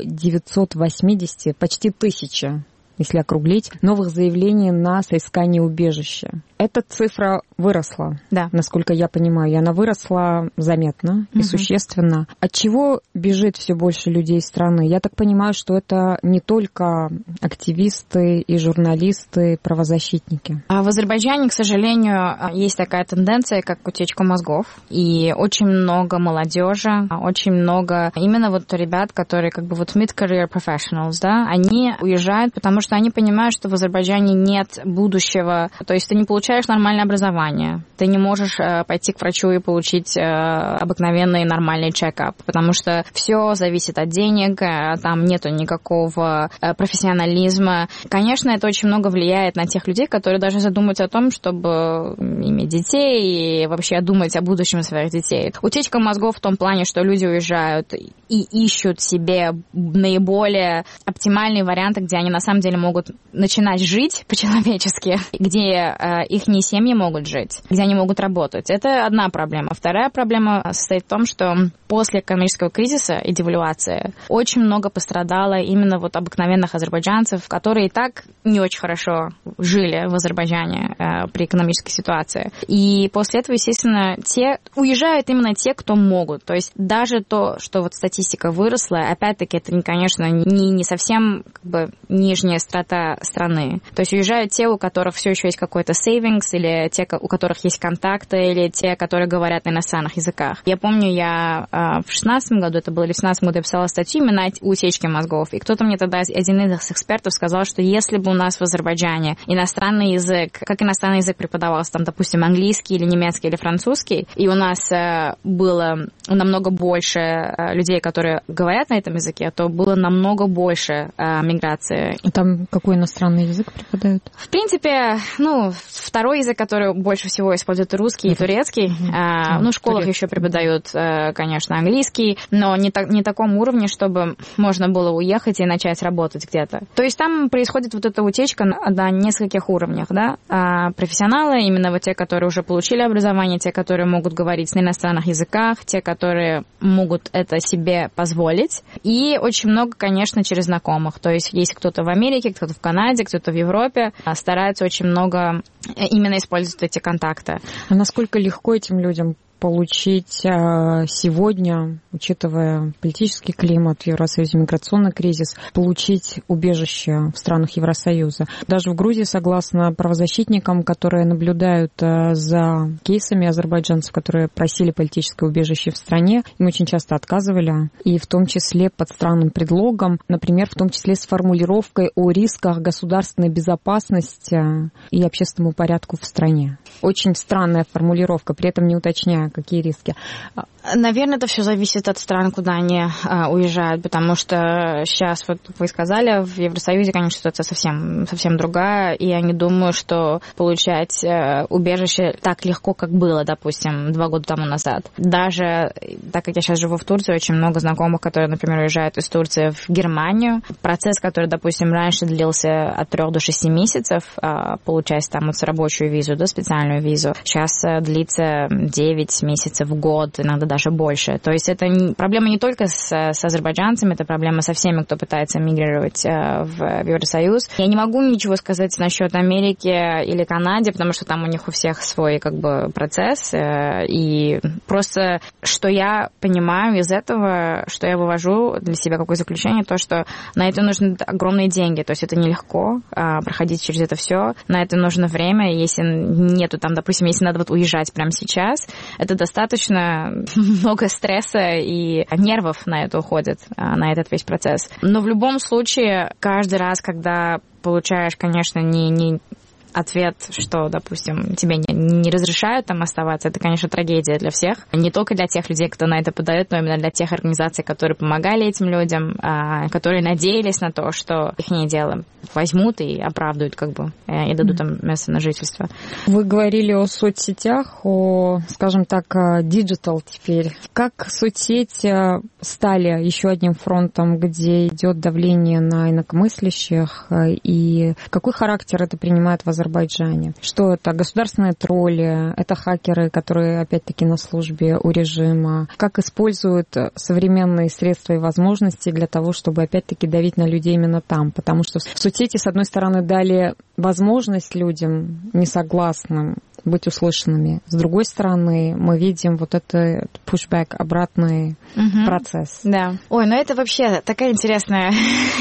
980, почти 1000, если округлить, новых заявлений на соискание убежища. Эта цифра выросла, насколько я понимаю, и она выросла заметно и существенно. От чего бежит все больше людей из страны? Я так понимаю, что это не только активисты и журналисты, правозащитники. В Азербайджане, к сожалению, есть такая тенденция, как утечка мозгов, и очень много молодежи, очень много именно вот ребят, которые как бы вот mid-career professionals, да, они уезжают, потому что они понимают, что в Азербайджане нет будущего, то есть ты не получаешь нормальное образование, ты не можешь пойти к врачу и получить обыкновенный нормальный чекап, потому что все зависит от денег, там нету никакого профессионализма. Конечно, это очень много влияет на тех людей, которые даже задумываются о том, чтобы иметь детей и вообще думать о будущем своих детей. Утечка мозгов в том плане, что люди уезжают и ищут себе наиболее оптимальные варианты, где они на самом деле деле могут начинать жить по-человечески, где их семьи могут жить, где они могут работать. Это одна проблема. Вторая проблема состоит в том, что после экономического кризиса и девальвации очень много пострадало именно вот обыкновенных азербайджанцев, которые и так не очень хорошо жили в Азербайджане при экономической ситуации. И после этого, естественно, уезжают именно те, кто могут. То есть даже то, что вот статистика выросла, опять-таки, это, конечно, не совсем как бы нижняя страта страны. То есть уезжают те, у которых все еще есть какой-то savings, или те, у которых есть контакты, или те, которые говорят на иностранных языках. Я помню, я в 16 году, это было или в 17 году, я писала статью именно о утечке мозгов. И кто-то мне тогда, один из экспертов, сказал, что если бы у нас в Азербайджане иностранный язык, как иностранный язык преподавался, там, допустим, английский или немецкий или французский, и у нас было намного больше людей, которые говорят на этом языке, то было намного больше миграции. И там какой иностранный язык преподают? В принципе, второй язык, который больше всего используют, русский и турецкий. В школах еще преподают, конечно, английский, но не таком уровне, чтобы можно было уехать и начать работать где-то. То есть там происходит вот эта утечка на нескольких уровнях, да. Профессионалы, именно вот те, которые уже получили образование, те, которые могут говорить на иностранных языках, те, которые могут это себе позволить. И очень много, конечно, через знакомых. То есть есть кто-то в Америке, кто-то в Канаде, кто-то в Европе. Стараются очень много именно использовать эти контакты. А насколько легко этим людям получить сегодня, учитывая политический климат в Евросоюзе, миграционный кризис, получить убежище в странах Евросоюза? Даже в Грузии, согласно правозащитникам, которые наблюдают за кейсами азербайджанцев, которые просили политическое убежище в стране, им очень часто отказывали, и в том числе под странным предлогом, например, в том числе с формулировкой о рисках государственной безопасности и общественному порядку в стране. Очень странная формулировка, при этом не уточняя, какие риски. Наверное, это все зависит от стран, куда они уезжают, потому что сейчас, вот вы сказали, в Евросоюзе, конечно, ситуация совсем другая, и я не думаю, что получать убежище так легко, как было, допустим, 2 года тому назад. Даже, так как я сейчас живу в Турции, очень много знакомых, которые, например, уезжают из Турции в Германию. Процесс, который, допустим, раньше длился от 3 до 6 месяцев, получать там вот рабочую визу, да, специальную визу, сейчас длится 9 месяцев в год, иногда даже больше. То есть это проблема не только с азербайджанцами, это проблема со всеми, кто пытается мигрировать в Евросоюз. Я не могу ничего сказать насчет Америки или Канады, потому что там у них у всех свой как бы процесс. И просто, что я понимаю из этого, что я вывожу для себя какое заключение, то, что на это нужны огромные деньги. То есть это нелегко проходить через это все. На это нужно время. Если нету там, допустим, если надо вот уезжать прямо сейчас, это достаточно много стресса и нервов на это уходит, на этот весь процесс. Но в любом случае, каждый раз, когда получаешь, конечно, не ответ, что, допустим, тебе не разрешают там оставаться, это, конечно, трагедия для всех. Не только для тех людей, кто на это подает, но именно для тех организаций, которые помогали этим людям, которые надеялись на то, что их дело возьмут и оправдают, как бы, и дадут им место на жительство. Вы говорили о соцсетях, о, скажем так, диджитал теперь. Как соцсети стали еще одним фронтом, где идет давление на инакомыслящих, и какой характер это принимает в Азербайджане? Что это? Государственные тролли, это хакеры, которые опять-таки на службе у режима. Как используют современные средства и возможности для того, чтобы опять-таки давить на людей именно там? Потому что соцсети, с одной стороны, дали возможность людям несогласным быть услышанными. С другой стороны, мы видим вот этот пушбэк, обратный процесс. Да. Ой, ну это вообще такая интересная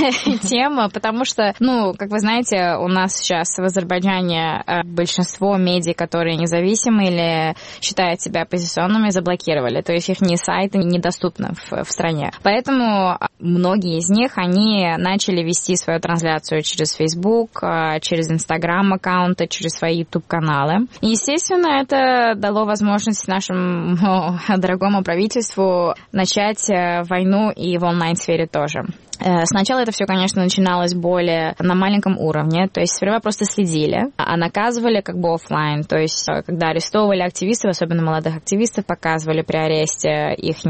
тема, потому что, как вы знаете, у нас сейчас в Азербайджане большинство медиа, которые независимы или считают себя оппозиционными, заблокировали. То есть их сайты недоступны в стране. Поэтому многие из них, они начали вести свою трансляцию через Facebook, через Instagram аккаунты, через свои YouTube-каналы. И, естественно, это дало возможность нашему дорогому правительству начать войну и в онлайн-сфере тоже. Сначала это все, конечно, начиналось более на маленьком уровне, то есть сперва просто следили, а наказывали как бы офлайн, то есть когда арестовывали активистов, особенно молодых активистов, показывали при аресте их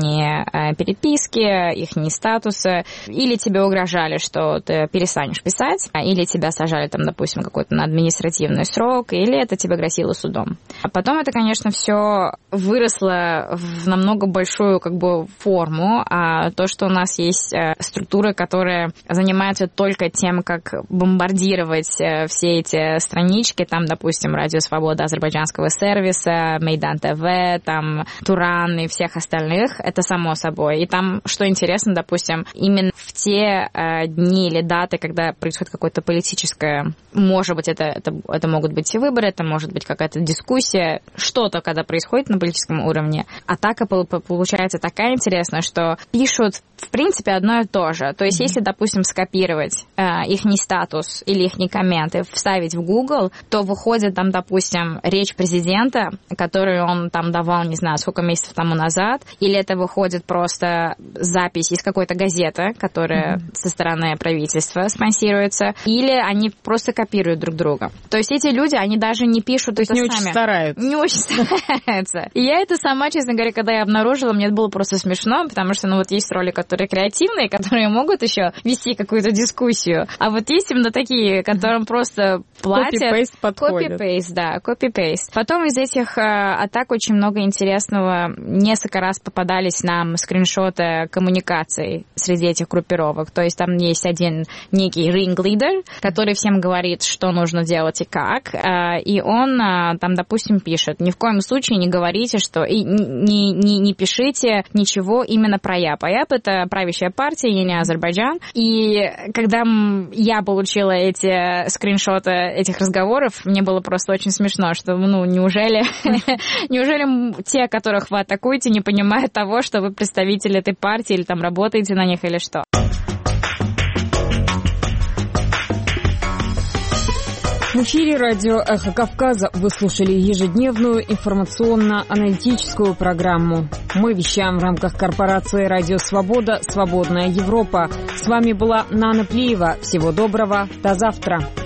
переписки, их статусы, или тебе угрожали, что ты перестанешь писать, или тебя сажали там, допустим, какой-то на административный срок, или это тебе грозило судом. А потом это, конечно, все выросло в намного большую как бы форму, а то, что у нас есть структуры, которые занимаются только тем, как бомбардировать все эти странички, там, допустим, Радио Свобода азербайджанского сервиса, Мейдан ТВ, там, Туран и всех остальных, это само собой. И там, что интересно, допустим, именно в те дни или даты, когда происходит какое-то политическое, может быть, это могут быть и выборы, это может быть какая-то дискуссия, что-то, когда происходит на политическом уровне, атака получается такая интересная, что пишут, в принципе, одно и то же. То есть, если, допустим, скопировать их статус или их комменты, вставить в Google, то выходит там, допустим, речь президента, которую он там давал, не знаю, сколько месяцев тому назад, или это выходит просто запись из какой-то газеты, которая со стороны правительства спонсируется, или они просто копируют друг друга. То есть эти люди, они даже не пишут это сами. Не очень стараются. Не очень стараются. И я это сама, честно говоря, когда я обнаружила, мне это было просто смешно, потому что, вот есть роли, которые креативные, которые могут еще вести какую-то дискуссию. А вот есть именно такие, которым просто платят. Копи-пейст подходит. Копи-пейст, да, копи-пейст. Потом из этих атак очень много интересного. Несколько раз попадались нам скриншоты коммуникаций среди этих группировок. То есть там есть один некий ring-leader, который всем говорит, что нужно делать и как. И он там, допустим, пишет: ни в коем случае не говорите, что... И не пишите ничего именно про ЯП. А ЯП — это правящая партия, не Азербайджан. И когда я получила эти скриншоты этих разговоров, мне было просто очень смешно, что, неужели те, которых вы атакуете, не понимают того, что вы представитель этой партии или там работаете на них или что? В эфире радио «Эхо Кавказа» вы слушали ежедневную информационно-аналитическую программу. Мы вещаем в рамках корпорации «Радио Свобода. Свободная Европа». С вами была Нана Плиева. Всего доброго. До завтра.